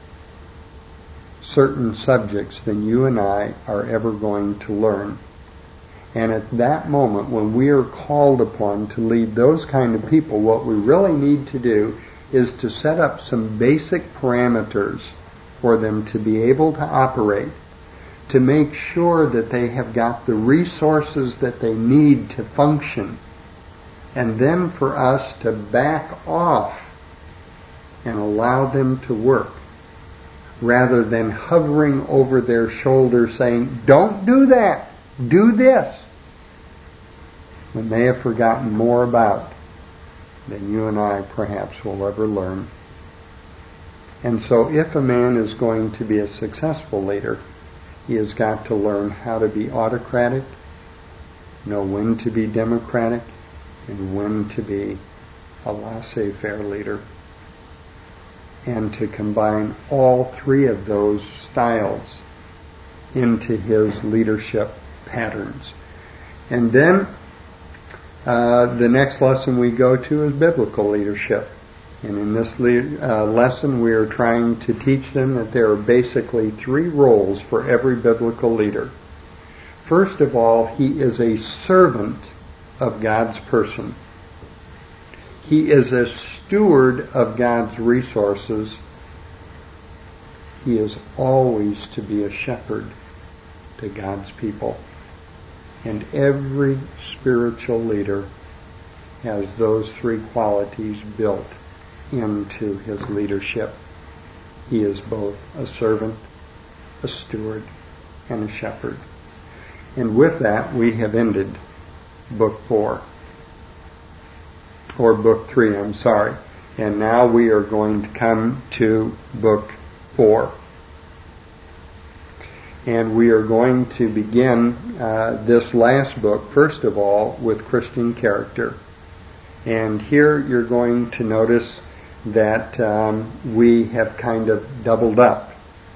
certain subjects than you and I are ever going to learn. And at that moment, when we are called upon to lead those kind of people, what we really need to do is to set up some basic parameters for them to be able to operate, to make sure that they have got the resources that they need to function, and then for us to back off and allow them to work, rather than hovering over their shoulder saying, "Don't do that, do this," when they have forgotten more about than you and I perhaps will ever learn. And so if a man is going to be a successful leader, he has got to learn how to be autocratic, know when to be democratic, and when to be a laissez-faire leader, and to combine all three of those styles into his leadership patterns. And then uh, the next lesson we go to is biblical leadership. And in this le- uh, lesson we are trying to teach them that there are basically three roles for every biblical leader. First of all, he is a servant of God's person. He is a steward of God's resources. He is always to be a shepherd to God's people. And every spiritual leader has those three qualities built into his leadership. He is both a servant, a steward, and a shepherd. And with that, we have ended book four. Or book three, I'm sorry. And now we are going to come to book four. And we are going to begin uh, this last book, first of all, with Christian character. And here you're going to notice that um, we have kind of doubled up,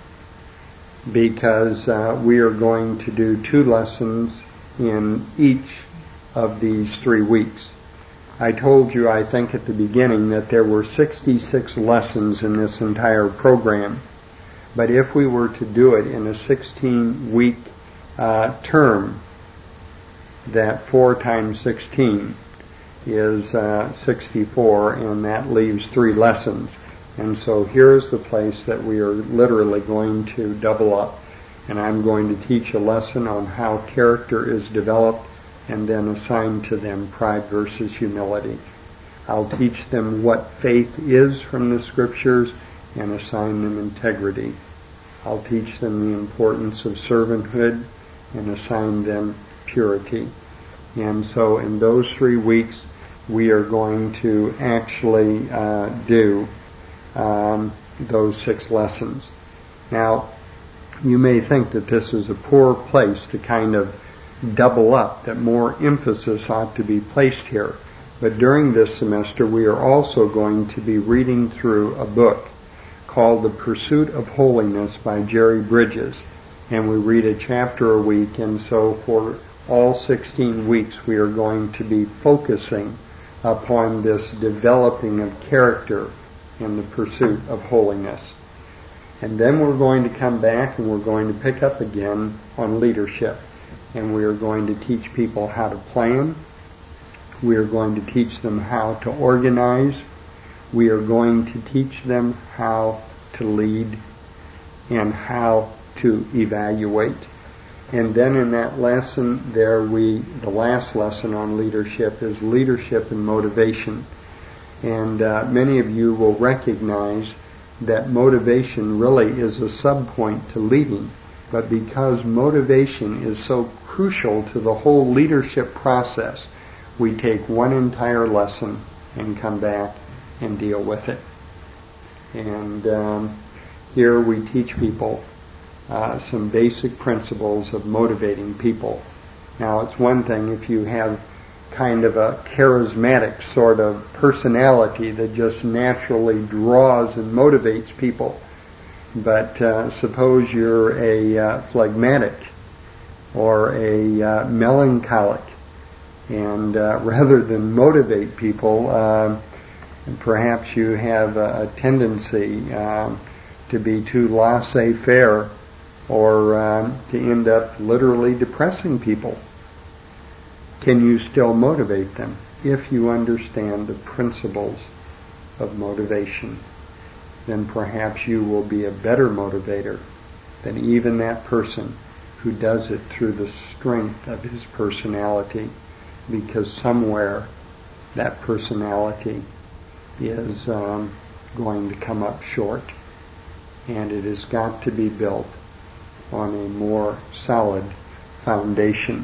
because uh, we are going to do two lessons in each of these three weeks. I told you, I think at the beginning, that there were sixty-six lessons in this entire program. But if we were to do it in a sixteen-week uh, term, that four times sixteen is uh, sixty-four, and that leaves three lessons. And so here's the place that we are literally going to double up. And I'm going to teach a lesson on how character is developed, and then assign to them pride versus humility. I'll teach them what faith is from the Scriptures and assign them integrity. I'll teach them the importance of servanthood and assign them purity. And so in those three weeks, we are going to actually uh, do um, those six lessons. Now, you may think that this is a poor place to kind of double up, that more emphasis ought to be placed here. But during this semester, we are also going to be reading through a book called The Pursuit of Holiness by Jerry Bridges. And we read a chapter a week, and so for all sixteen weeks we are going to be focusing upon this developing of character in the pursuit of holiness. And then we're going to come back and we're going to pick up again on leadership. And we are going to teach people how to plan. We are going to teach them how to organize. We are going to teach them how to lead and how to evaluate. And then in that lesson there we, the last lesson on leadership is leadership and motivation. And uh, many of you will recognize that motivation really is a subpoint to leading. But because motivation is so crucial to the whole leadership process, we take one entire lesson and come back and deal with it. And um, here we teach people uh, some basic principles of motivating people. Now, it's one thing if you have kind of a charismatic sort of personality that just naturally draws and motivates people. But uh, suppose you're a uh, phlegmatic or a uh, melancholic, and uh, rather than motivate people, uh, perhaps you have a, a tendency uh, to be too laissez-faire, or uh, to end up literally depressing people. Can you still motivate them if you understand the principles of motivation? Then perhaps you will be a better motivator than even that person who does it through the strength of his personality, because somewhere that personality is um, going to come up short, and it has got to be built on a more solid foundation.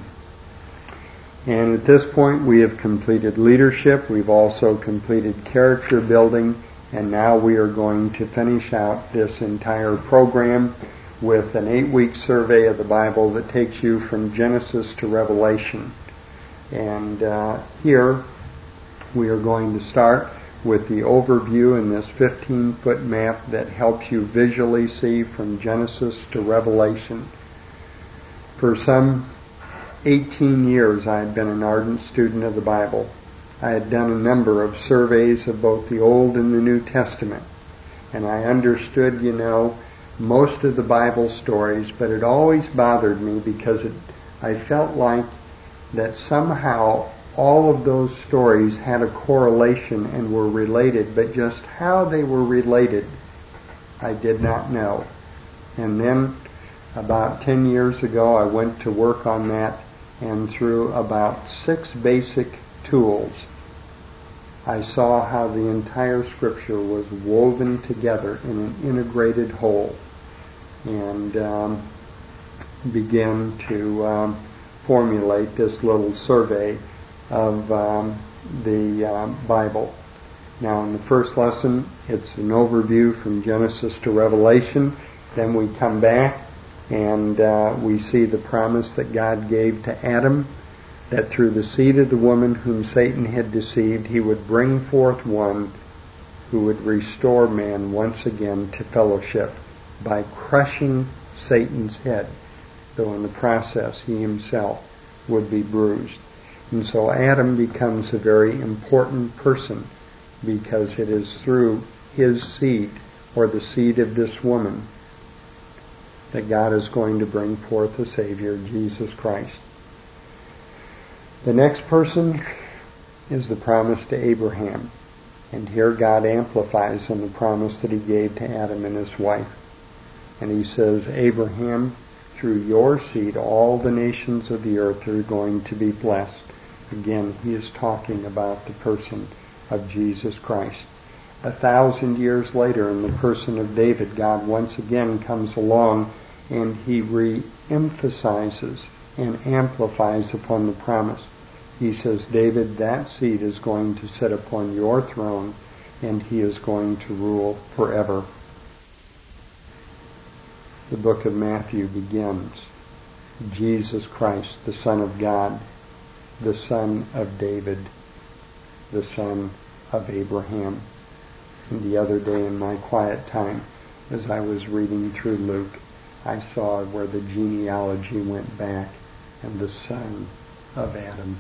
And at this point we have completed leadership, we've also completed character building, and now we are going to finish out this entire program with an eight-week survey of the Bible that takes you from Genesis to Revelation. And uh, here we are going to start with the overview in this fifteen-foot map that helps you visually see from Genesis to Revelation. For some eighteen years I had been an ardent student of the Bible. I had done a number of surveys of both the Old and the New Testament, and I understood, you know, most of the Bible stories, but it always bothered me because it, I felt like that somehow all of those stories had a correlation and were related, but just how they were related, I did not know. And then about ten years ago, I went to work on that, and through about six basic tools, I saw how the entire Scripture was woven together in an integrated whole, and um, began to um, formulate this little survey of um, the uh, Bible. Now, in the first lesson, it's an overview from Genesis to Revelation. Then we come back and uh, we see the promise that God gave to Adam, that through the seed of the woman whom Satan had deceived, he would bring forth one who would restore man once again to fellowship by crushing Satan's head, though in the process he himself would be bruised. And so Adam becomes a very important person, because it is through his seed, or the seed of this woman, that God is going to bring forth a Savior, Jesus Christ. The next person is the promise to Abraham. And here God amplifies on the promise that he gave to Adam and his wife. And he says, Abraham, through your seed, all the nations of the earth are going to be blessed. Again, he is talking about the person of Jesus Christ. A thousand years later, in the person of David, God once again comes along and he re-emphasizes and amplifies upon the promise. He says, David, that seed is going to sit upon your throne, and he is going to rule forever. The book of Matthew begins, Jesus Christ, the Son of God, the Son of David, the Son of Abraham. And the other day in my quiet time, as I was reading through Luke, I saw where the genealogy went back, and the son of Adam.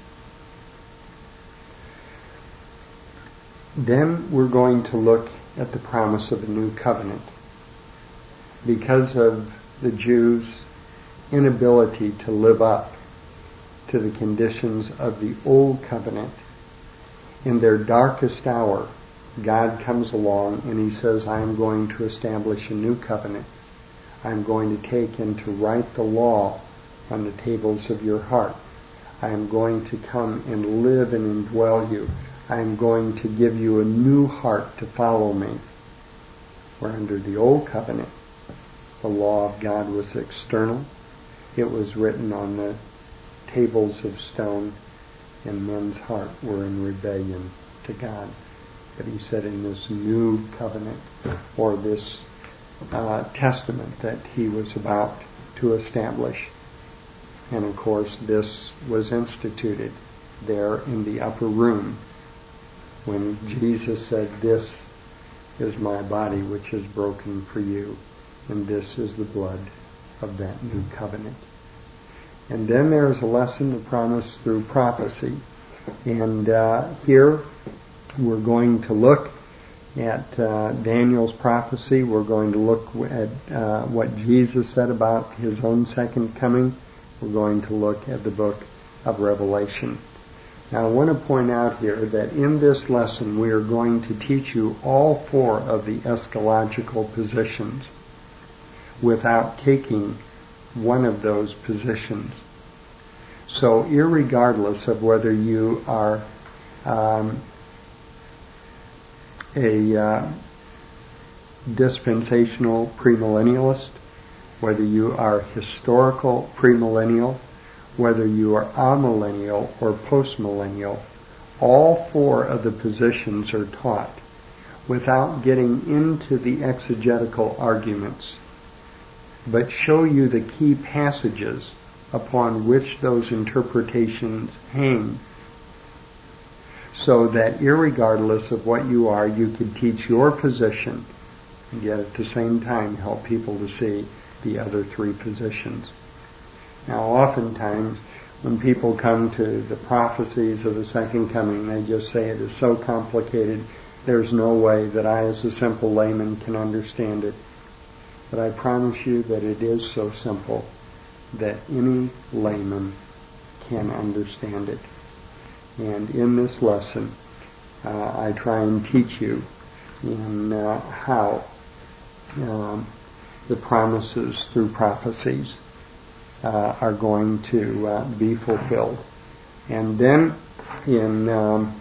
Then we're going to look at the promise of a new covenant. Because of the Jews' inability to live up to the conditions of the old covenant, in their darkest hour, God comes along and he says, I am going to establish a new covenant. I'm going to take and to write the law on the tables of your heart. I am going to come and live and indwell you. I am going to give you a new heart to follow me. Where under the old covenant, the law of God was external. It was written on the tables of stone, and men's hearts were in rebellion to God. but he said in this new covenant, or this uh, testament that he was about to establish. And of course, this was instituted there in the upper room when Jesus said, "This is my body which is broken for you, and this is the blood of that new covenant." And then there is a lesson of promise through prophecy. And uh, here we're going to look at uh, Daniel's prophecy. We're going to look at uh, what Jesus said about his own second coming. We're going to look at the book of Revelation. Now, I want to point out here that in this lesson we are going to teach you all four of the eschatological positions without taking one of those positions. So, irregardless of whether you are um, a uh, dispensational premillennialist, whether you are historical premillennial, whether you are amillennial or postmillennial, all four of the positions are taught without getting into the exegetical arguments, but show you the key passages upon which those interpretations hang, so that irregardless of what you are, you can teach your position and yet at the same time help people to see the other three positions. Now, oftentimes, when people come to the prophecies of the second coming, they just say it is so complicated, there's no way that I as a simple layman can understand it. But I promise you that it is so simple that any layman can understand it. And in this lesson, uh, I try and teach you in uh, how um, the promises through prophecies uh, are going to uh, be fulfilled. And then in um,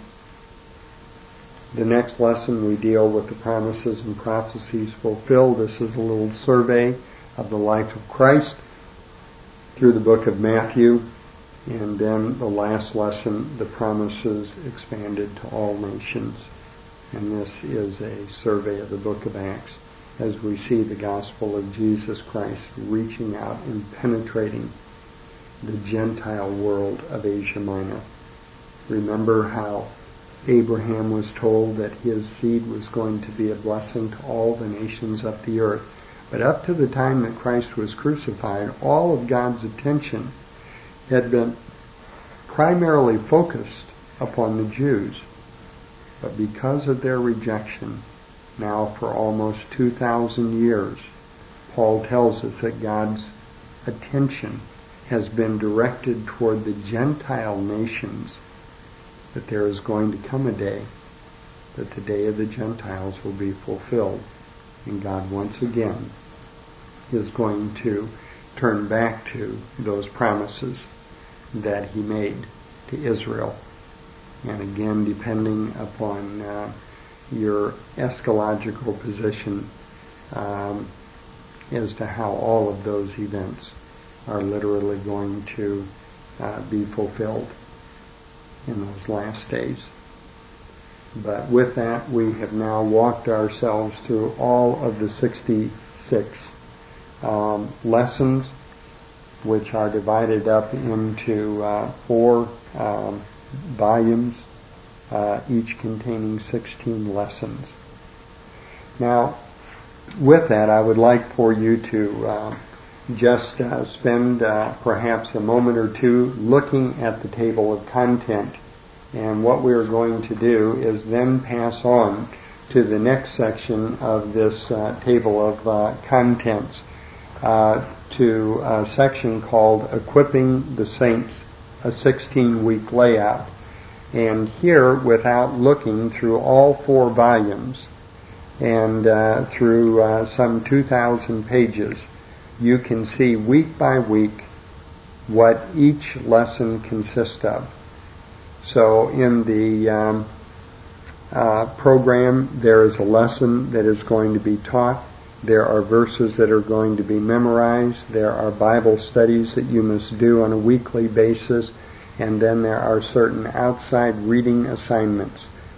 the next lesson we deal with the promises and prophecies fulfilled. This is a little survey of the life of Christ through the book of Matthew. And then the last lesson, the promises expanded to all nations. And this is a survey of the book of Acts as we see the gospel of Jesus Christ reaching out and penetrating the Gentile world of Asia Minor. Remember how Abraham was told that his seed was going to be a blessing to all the nations of the earth. But up to the time that Christ was crucified, all of God's attention had been primarily focused upon the Jews. But because of their rejection, now for almost two thousand years, Paul tells us that God's attention has been directed toward the Gentile nations, that there is going to come a day that the day of the Gentiles will be fulfilled. And God once again is going to turn back to those promises that he made to Israel. And again, depending upon uh, your eschatological position um, as to how all of those events are literally going to uh, be fulfilled in those last days. But with that, we have now walked ourselves through all of the sixty-six um, lessons, which are divided up into uh, four um, volumes, uh, each containing sixteen lessons. Now, with that, I would like for you to uh, just uh, spend uh, perhaps a moment or two looking at the table of content. And what we're going to do is then pass on to the next section of this uh, table of uh, contents, uh, to a section called Equipping the Saints, a sixteen-week layout. And here, without looking through all four volumes and uh, through uh, some two thousand pages, you can see week by week what each lesson consists of. So in the um, uh, program, there is a lesson that is going to be taught. There are verses that are going to be memorized. There are Bible studies that you must do on a weekly basis. And then there are certain outside reading assignments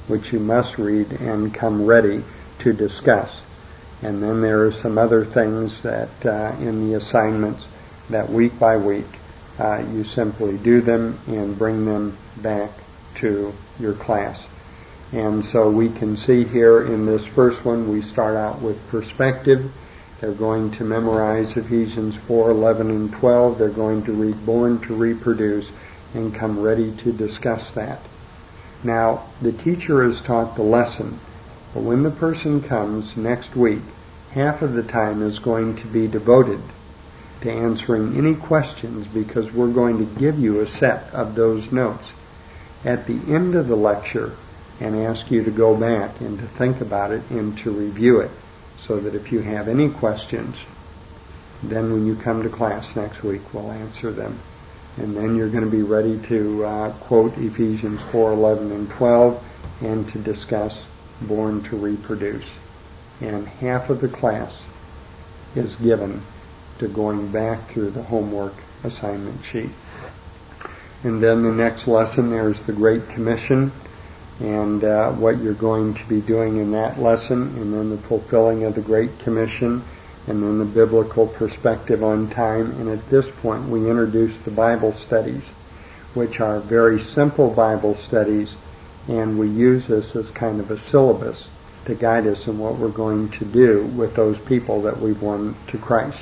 which you must read and come ready to discuss. And then there are some other things that uh, in the assignments that week by week uh, you simply do them and bring them back to your class. And so we can see here in this first one, we start out with perspective. They're going to memorize Ephesians four, eleven, and twelve. They're going to read Born to Reproduce and come ready to discuss that. Now, the teacher has taught the lesson, but when the person comes next week, half of the time is going to be devoted to answering any questions, because we're going to give you a set of those notes at the end of the lecture and ask you to go back and to think about it and to review it, so that if you have any questions, then when you come to class next week, we'll answer them. And then you're going to be ready to uh, quote Ephesians four, eleven, and twelve and to discuss Born to Reproduce. And half of the class is given to going back through the homework assignment sheet. And then the next lesson, there's the Great Commission, and uh, what you're going to be doing in that lesson, and then the fulfilling of the Great Commission, and then the biblical perspective on time. And at this point, we introduce the Bible studies, which are very simple Bible studies, and we use this as kind of a syllabus to guide us in what we're going to do with those people that we've won to Christ.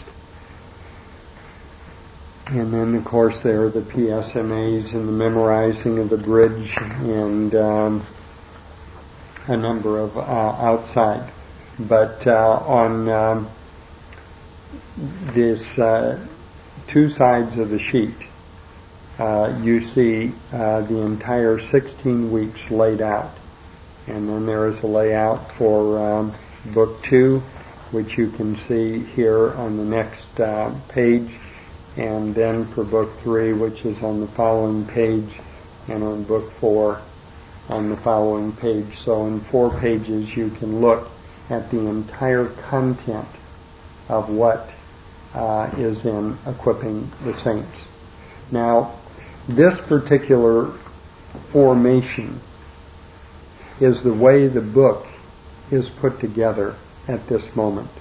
And then, of course, there are the P S M As and the memorizing of the bridge and um, a number of uh, outside. But uh, on um, this uh, two sides of the sheet, uh, you see uh, the entire sixteen weeks laid out. And then there is a layout for um, Book two, which you can see here on the next uh, page. And then for Book three, which is on the following page, and on Book four on the following page. So in four pages you can look at the entire content of what uh, is in Equipping the Saints. Now, this particular formation is the way the book is put together at this moment.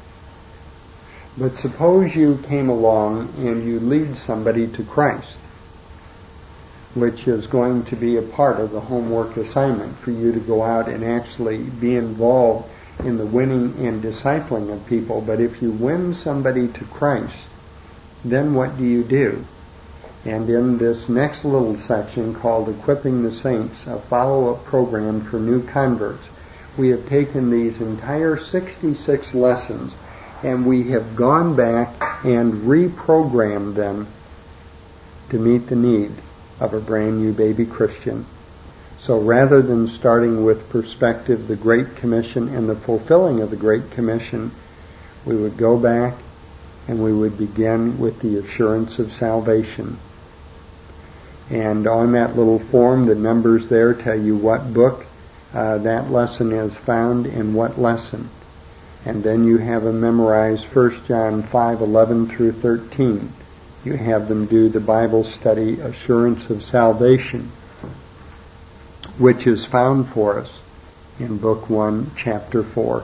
But suppose you came along and you lead somebody to Christ, which is going to be a part of the homework assignment for you to go out and actually be involved in the winning and discipling of people. But if you win somebody to Christ, then what do you do? And in this next little section called Equipping the Saints, a follow-up program for new converts, we have taken these entire sixty-six lessons and we have gone back and reprogrammed them to meet the need of a brand new baby Christian. So rather than starting with perspective, the Great Commission, and the fulfilling of the Great Commission, we would go back and we would begin with the assurance of salvation. And on that little form, the numbers there tell you what book uh, that lesson is found in what lesson. And then you have them memorize First John five, eleven through thirteen. You have them do the Bible study, Assurance of Salvation, which is found for us in Book one, Chapter four.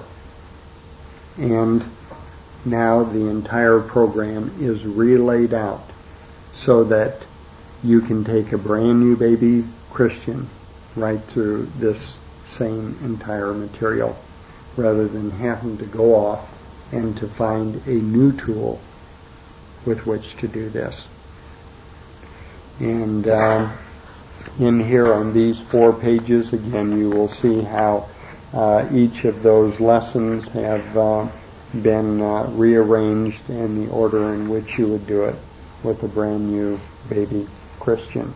And now the entire program is relayed out so that you can take a brand new baby Christian right through this same entire material, rather than having to go off and to find a new tool with which to do this. And um, in here on these four pages, again, you will see how uh, each of those lessons have uh, been uh, rearranged in the order in which you would do it with a brand new baby Christian.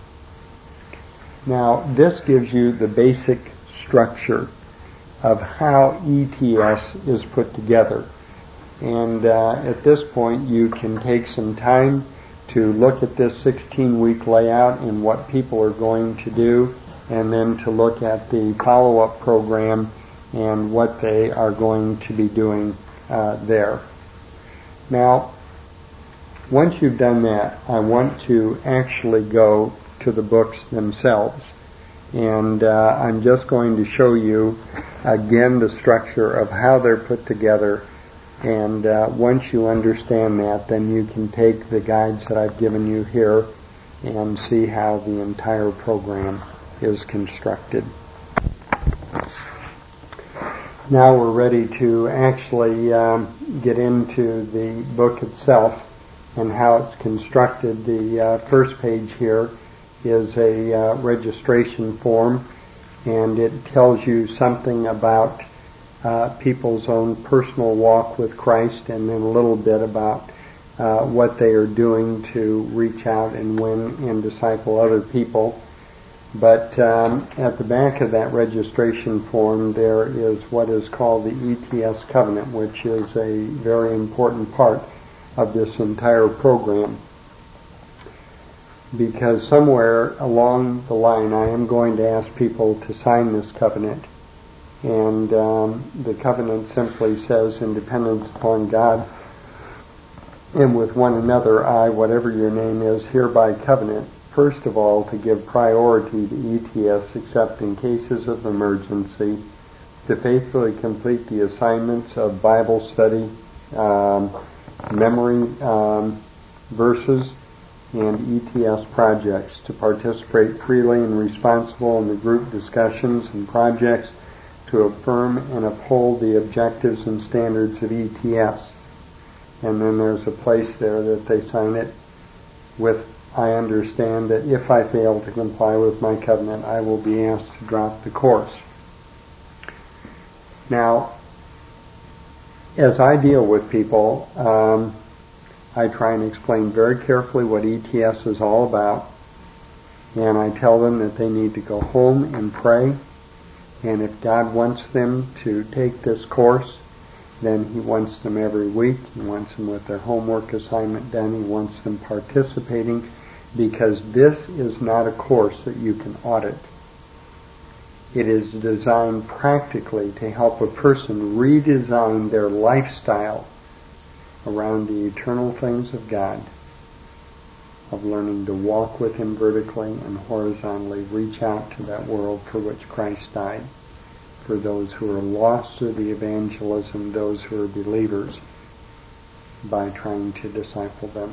Now, this gives you the basic structure of how E T S is put together. And uh, at this point, you can take some time to look at this sixteen-week layout and what people are going to do, and then to look at the follow-up program and what they are going to be doing uh, there. Now, once you've done that, I want to actually go to the books themselves And uh, I'm just going to show you again the structure of how they're put together. And uh, once you understand that, then you can take the guides that I've given you here and see how the entire program is constructed. Now we're ready to actually um, get into the book itself and how it's constructed. The uh, first page here is a uh, registration form, and it tells you something about uh, people's own personal walk with Christ, and then a little bit about uh, what they are doing to reach out and win and disciple other people. But um, at the back of that registration form there is what is called the E T S covenant, which is a very important part of this entire program. Because somewhere along the line I am going to ask people to sign this covenant. And um, the covenant simply says, in dependence upon God and with one another, I, whatever your name is, hereby covenant, first of all, to give priority to E T S except in cases of emergency, to faithfully complete the assignments of Bible study, um, memory um, verses, and E T S projects, to participate freely and responsible in the group discussions and projects, to affirm and uphold the objectives and standards of E T S. And then there's a place there that they sign it with, I understand that if I fail to comply with my covenant, I will be asked to drop the course. Now, as I deal with people, um, I try and explain very carefully what E T S is all about, and I tell them that they need to go home and pray, and if God wants them to take this course, then He wants them every week. He wants them with their homework assignment done. He wants them participating, because this is not a course that you can audit. It is designed practically to help a person redesign their lifestyle around the eternal things of God, of learning to walk with Him vertically and horizontally, reach out to that world for which Christ died, for those who are lost through the evangelism, those who are believers, by trying to disciple them.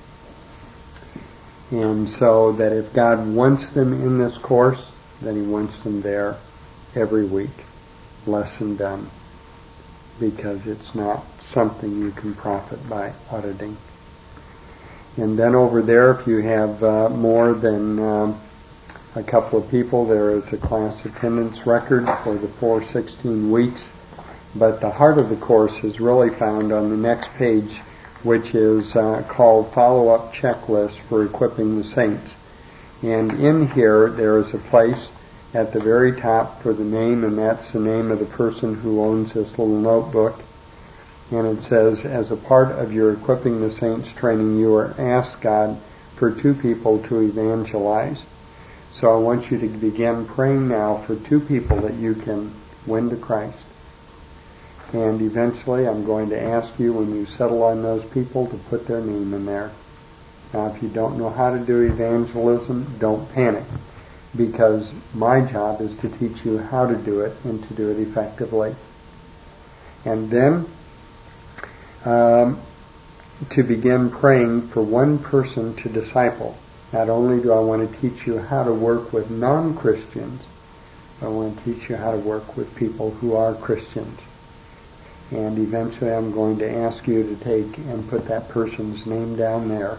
And so that if God wants them in this course, then He wants them there every week, lesson done, because it's not something you can profit by auditing. And then over there, if you have uh, more than um, a couple of people, there is a class attendance record for the four sixteen weeks. But the heart of the course is really found on the next page, which is uh, called Follow-Up Checklist for Equipping the Saints. And in here, there is a place at the very top for the name, and that's the name of the person who owns this little notebook. And it says, as a part of your Equipping the Saints training, you are asked God for two people to evangelize. So I want you to begin praying now for two people that you can win to Christ. And eventually I'm going to ask you, when you settle on those people, to put their name in there. Now, if you don't know how to do evangelism, don't panic, because my job is to teach you how to do it and to do it effectively. And then um, to begin praying for one person to disciple. Not only do I want to teach you how to work with non-Christians, I want to teach you how to work with people who are Christians. And eventually I'm going to ask you to take and put that person's name down there.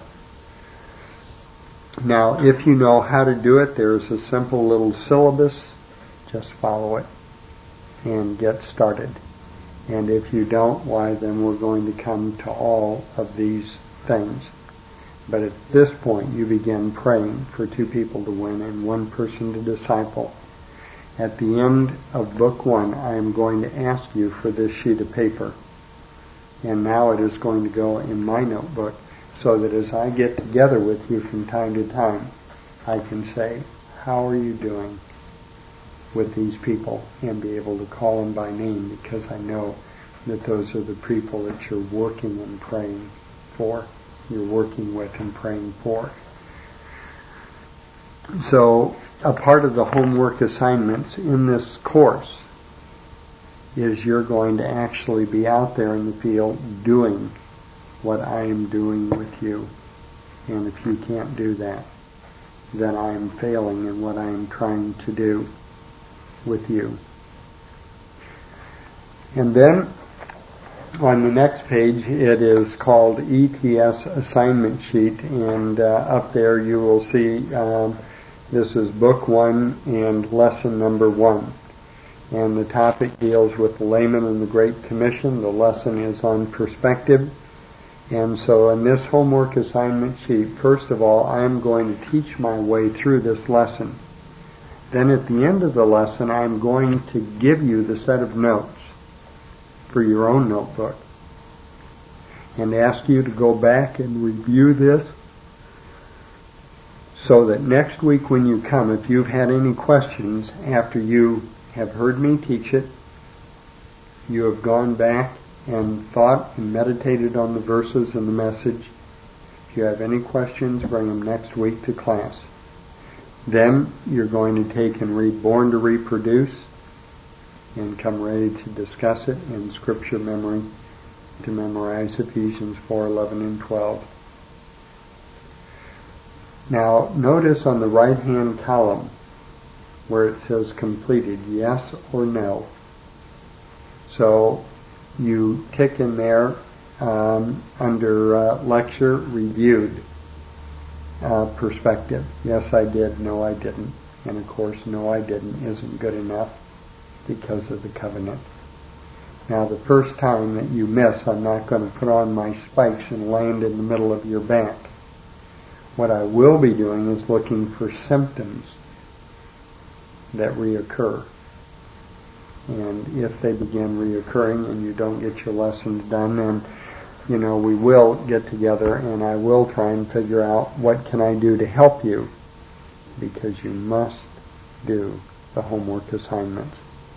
Now, if you know how to do it, there's a simple little syllabus. Just follow it and get started. And if you don't, why, then we're going to come to all of these things. But at this point, you begin praying for two people to win and one person to disciple. At the end of book one, I am going to ask you for this sheet of paper. And now it is going to go in my notebook, so that as I get together with you from time to time, I can say, how are you doing with these people? And be able to call them by name, because I know that those are the people that you're working and praying for. You're working with and praying for. So a part of the homework assignments in this course is you're going to actually be out there in the field doing what I am doing with you. And if you can't do that, then I am failing in what I am trying to do with you. And then on the next page, it is called E T S Assignment Sheet, and uh, up there you will see um, this is book one and lesson number one. And the topic deals with the layman and the Great Commission. The lesson is on perspective. And so in this homework assignment sheet, first of all, I am going to teach my way through this lesson. Then at the end of the lesson, I am going to give you the set of notes for your own notebook and ask you to go back and review this so that next week when you come, if you've had any questions after you have heard me teach it, you have gone back and thought and meditated on the verses and the message. If you have any questions, bring them next week to class. Then you're going to take and read Born to Reproduce and come ready to discuss it in scripture memory to memorize Ephesians four, eleven, and twelve. Now, notice on the right-hand column where it says completed, yes or no. So you tick in there um, under uh, lecture reviewed uh, perspective. Yes, I did. No, I didn't. And of course, no, I didn't isn't good enough because of the covenant. Now, the first time that you miss, I'm not going to put on my spikes and land in the middle of your back. What I will be doing is looking for symptoms that reoccur. And if they begin reoccurring and you don't get your lessons done, then, you know, we will get together and I will try and figure out what can I do to help you, because you must do the homework assignments.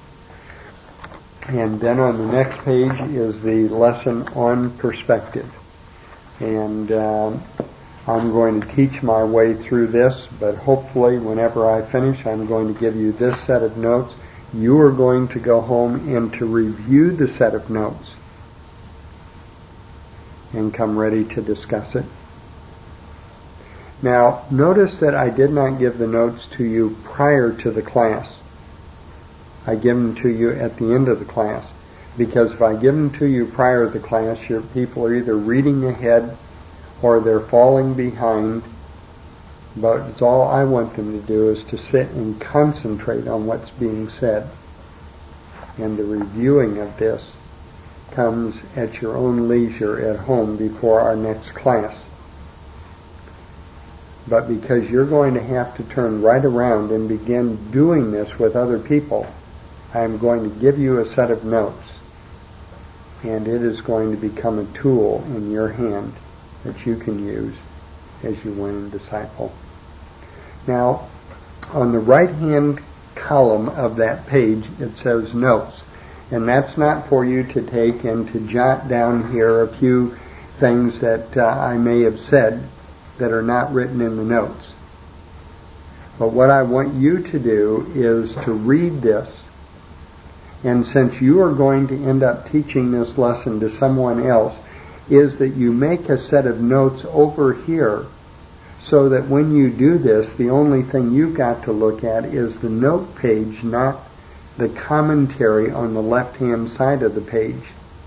And then on the next page is the lesson on perspective. And uh, I'm going to teach my way through this, but hopefully whenever I finish, I'm going to give you this set of notes. You are going to go home and to review the set of notes and come ready to discuss it. Now, notice that I did not give the notes to you prior to the class. I give them to you at the end of the class, because if I give them to you prior to the class, your people are either reading ahead or they're falling behind. But it's all I want them to do is to sit and concentrate on what's being said. And the reviewing of this comes at your own leisure at home before our next class. But because you're going to have to turn right around and begin doing this with other people, I'm going to give you a set of notes. And it is going to become a tool in your hand that you can use as you win and disciple. Now, on the right-hand column of that page, it says notes. And that's not for you to take and to jot down here a few things that uh, I may have said that are not written in the notes. But what I want you to do is to read this. And since you are going to end up teaching this lesson to someone else, is that you make a set of notes over here so that when you do this, the only thing you've got to look at is the note page, not the commentary on the left-hand side of the page.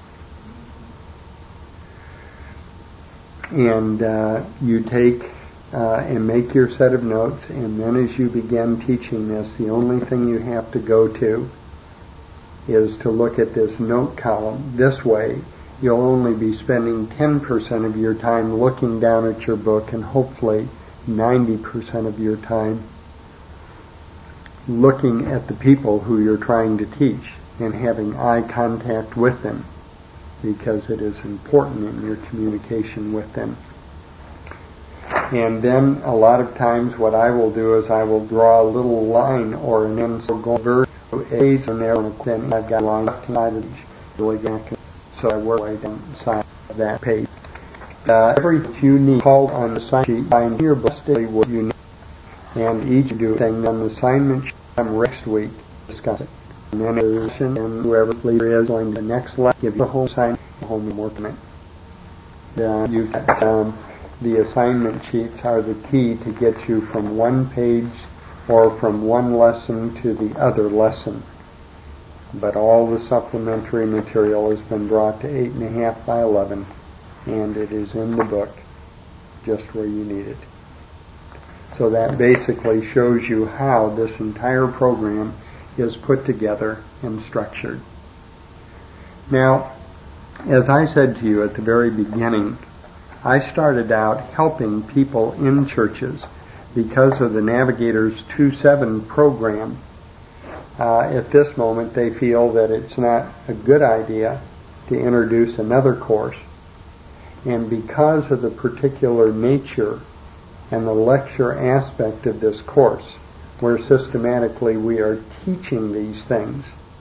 And uh, you take uh, and make your set of notes, and then as you begin teaching this, the only thing you have to go to is to look at this note column. This way, you'll only be spending ten percent of your time looking down at your book, and hopefully ninety percent of your time looking at the people who you're trying to teach and having eye contact with them, because it is important in your communication with them. And then a lot of times what I will do is I will draw a little line or an insert go over A's and there, and then I've got a line left side of each really back, so I work right down the side of that page. Uh, everything you need called on the side sheet, find here, but what you need. and each do thing on the assignment come next week discuss it. And then and whoever leader is going to the next lesson give you the whole assignment, the homework. Uh, you um, the assignment sheets are the key to get you from one page or from one lesson to the other lesson. But all the supplementary material has been brought to eight and a half by eleven, and it is in the book just where you need it. So that basically shows you how this entire program is put together and structured. Now, as I said to you at the very beginning, I started out helping people in churches because of the Navigators two seven program. Uh, at this moment, they feel that it's not a good idea to introduce another course. And because of the particular nature and the lecture aspect of this course, where systematically we are teaching these things,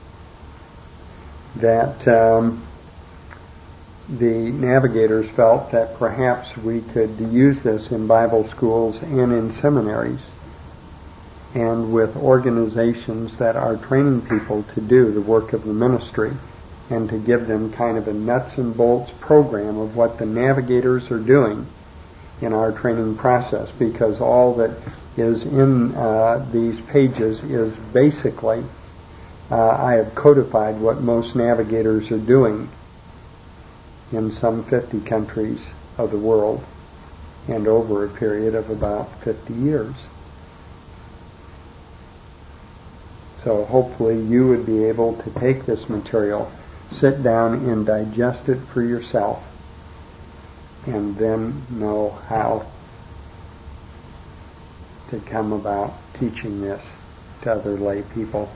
that um, the Navigators felt that perhaps we could use this in Bible schools and in seminaries and with organizations that are training people to do the work of the ministry, and to give them kind of a nuts and bolts program of what the Navigators are doing in our training process, because all that is in uh, these pages is basically, uh, I have codified what most Navigators are doing in some fifty countries of the world and over a period of about fifty years. So hopefully you would be able to take this material, sit down and digest it for yourself, and then know how to come about teaching this to other lay people.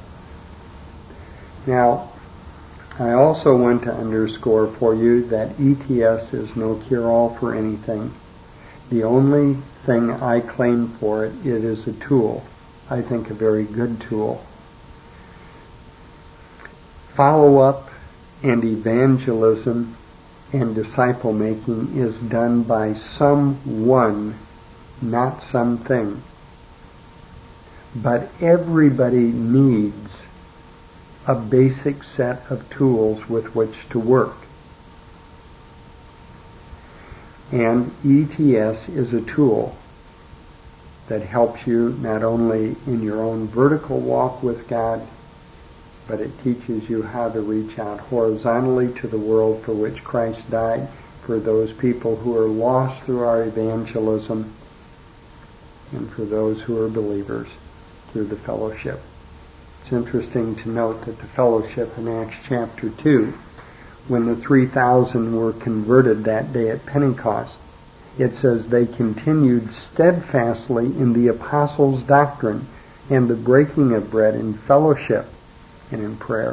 Now, I also want to underscore for you that E T S is no cure-all for anything. The only thing I claim for it, it is a tool. I think a very good tool. Follow-up and evangelism and disciple making is done by someone, not something. But everybody needs a basic set of tools with which to work. And E T S is a tool that helps you not only in your own vertical walk with God, but it teaches you how to reach out horizontally to the world for which Christ died, for those people who are lost through our evangelism, and for those who are believers through the fellowship. It's interesting to note that the fellowship in Acts chapter two, when the three thousand were converted that day at Pentecost, it says they continued steadfastly in the apostles' doctrine and the breaking of bread in fellowship and in prayer.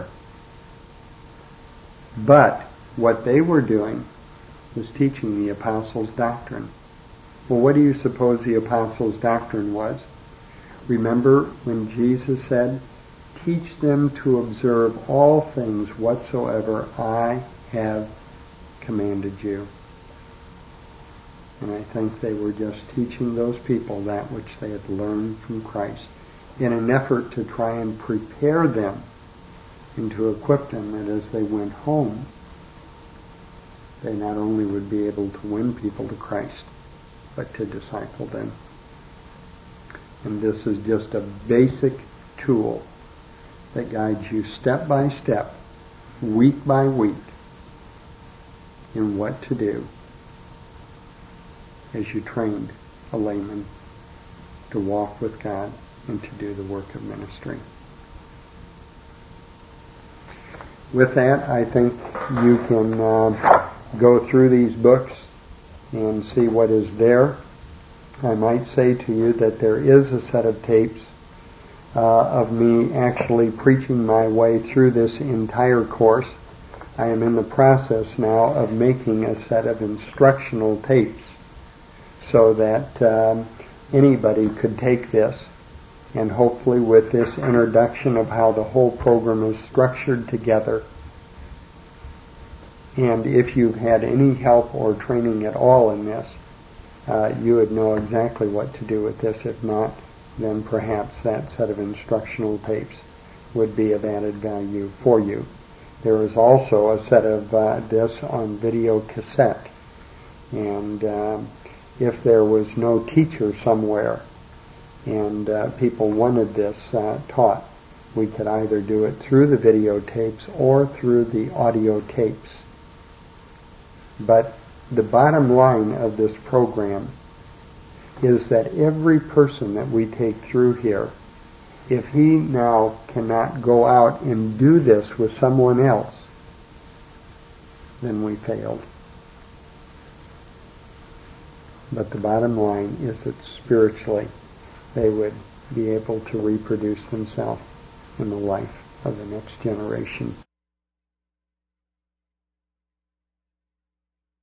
But what they were doing was teaching the apostles' doctrine. Well, what do you suppose the apostles' doctrine was? Remember when Jesus said, "Teach them to observe all things whatsoever I have commanded you." And I think they were just teaching those people that which they had learned from Christ in an effort to try and prepare them and to equip them that as they went home, they not only would be able to win people to Christ, but to disciple them. And this is just a basic tool that guides you step by step, week by week, in what to do as you trained a layman to walk with God and to do the work of ministry. With that, I think you can uh, go through these books and see what is there. I might say to you that there is a set of tapes uh, of me actually preaching my way through this entire course. I am in the process now of making a set of instructional tapes so that um, anybody could take this, and hopefully with this introduction of how the whole program is structured together, and if you've had any help or training at all in this, uh, you would know exactly what to do with this. If not, then perhaps that set of instructional tapes would be of added value for you. There is also a set of uh, this on video cassette, and uh, if there was no teacher somewhere and uh, people wanted this uh, taught, we could either do it through the videotapes or through the audio tapes. But the bottom line of this program is that every person that we take through here, if he now cannot go out and do this with someone else, then we failed. But the bottom line is that spiritually they would be able to reproduce themselves in the life of the next generation.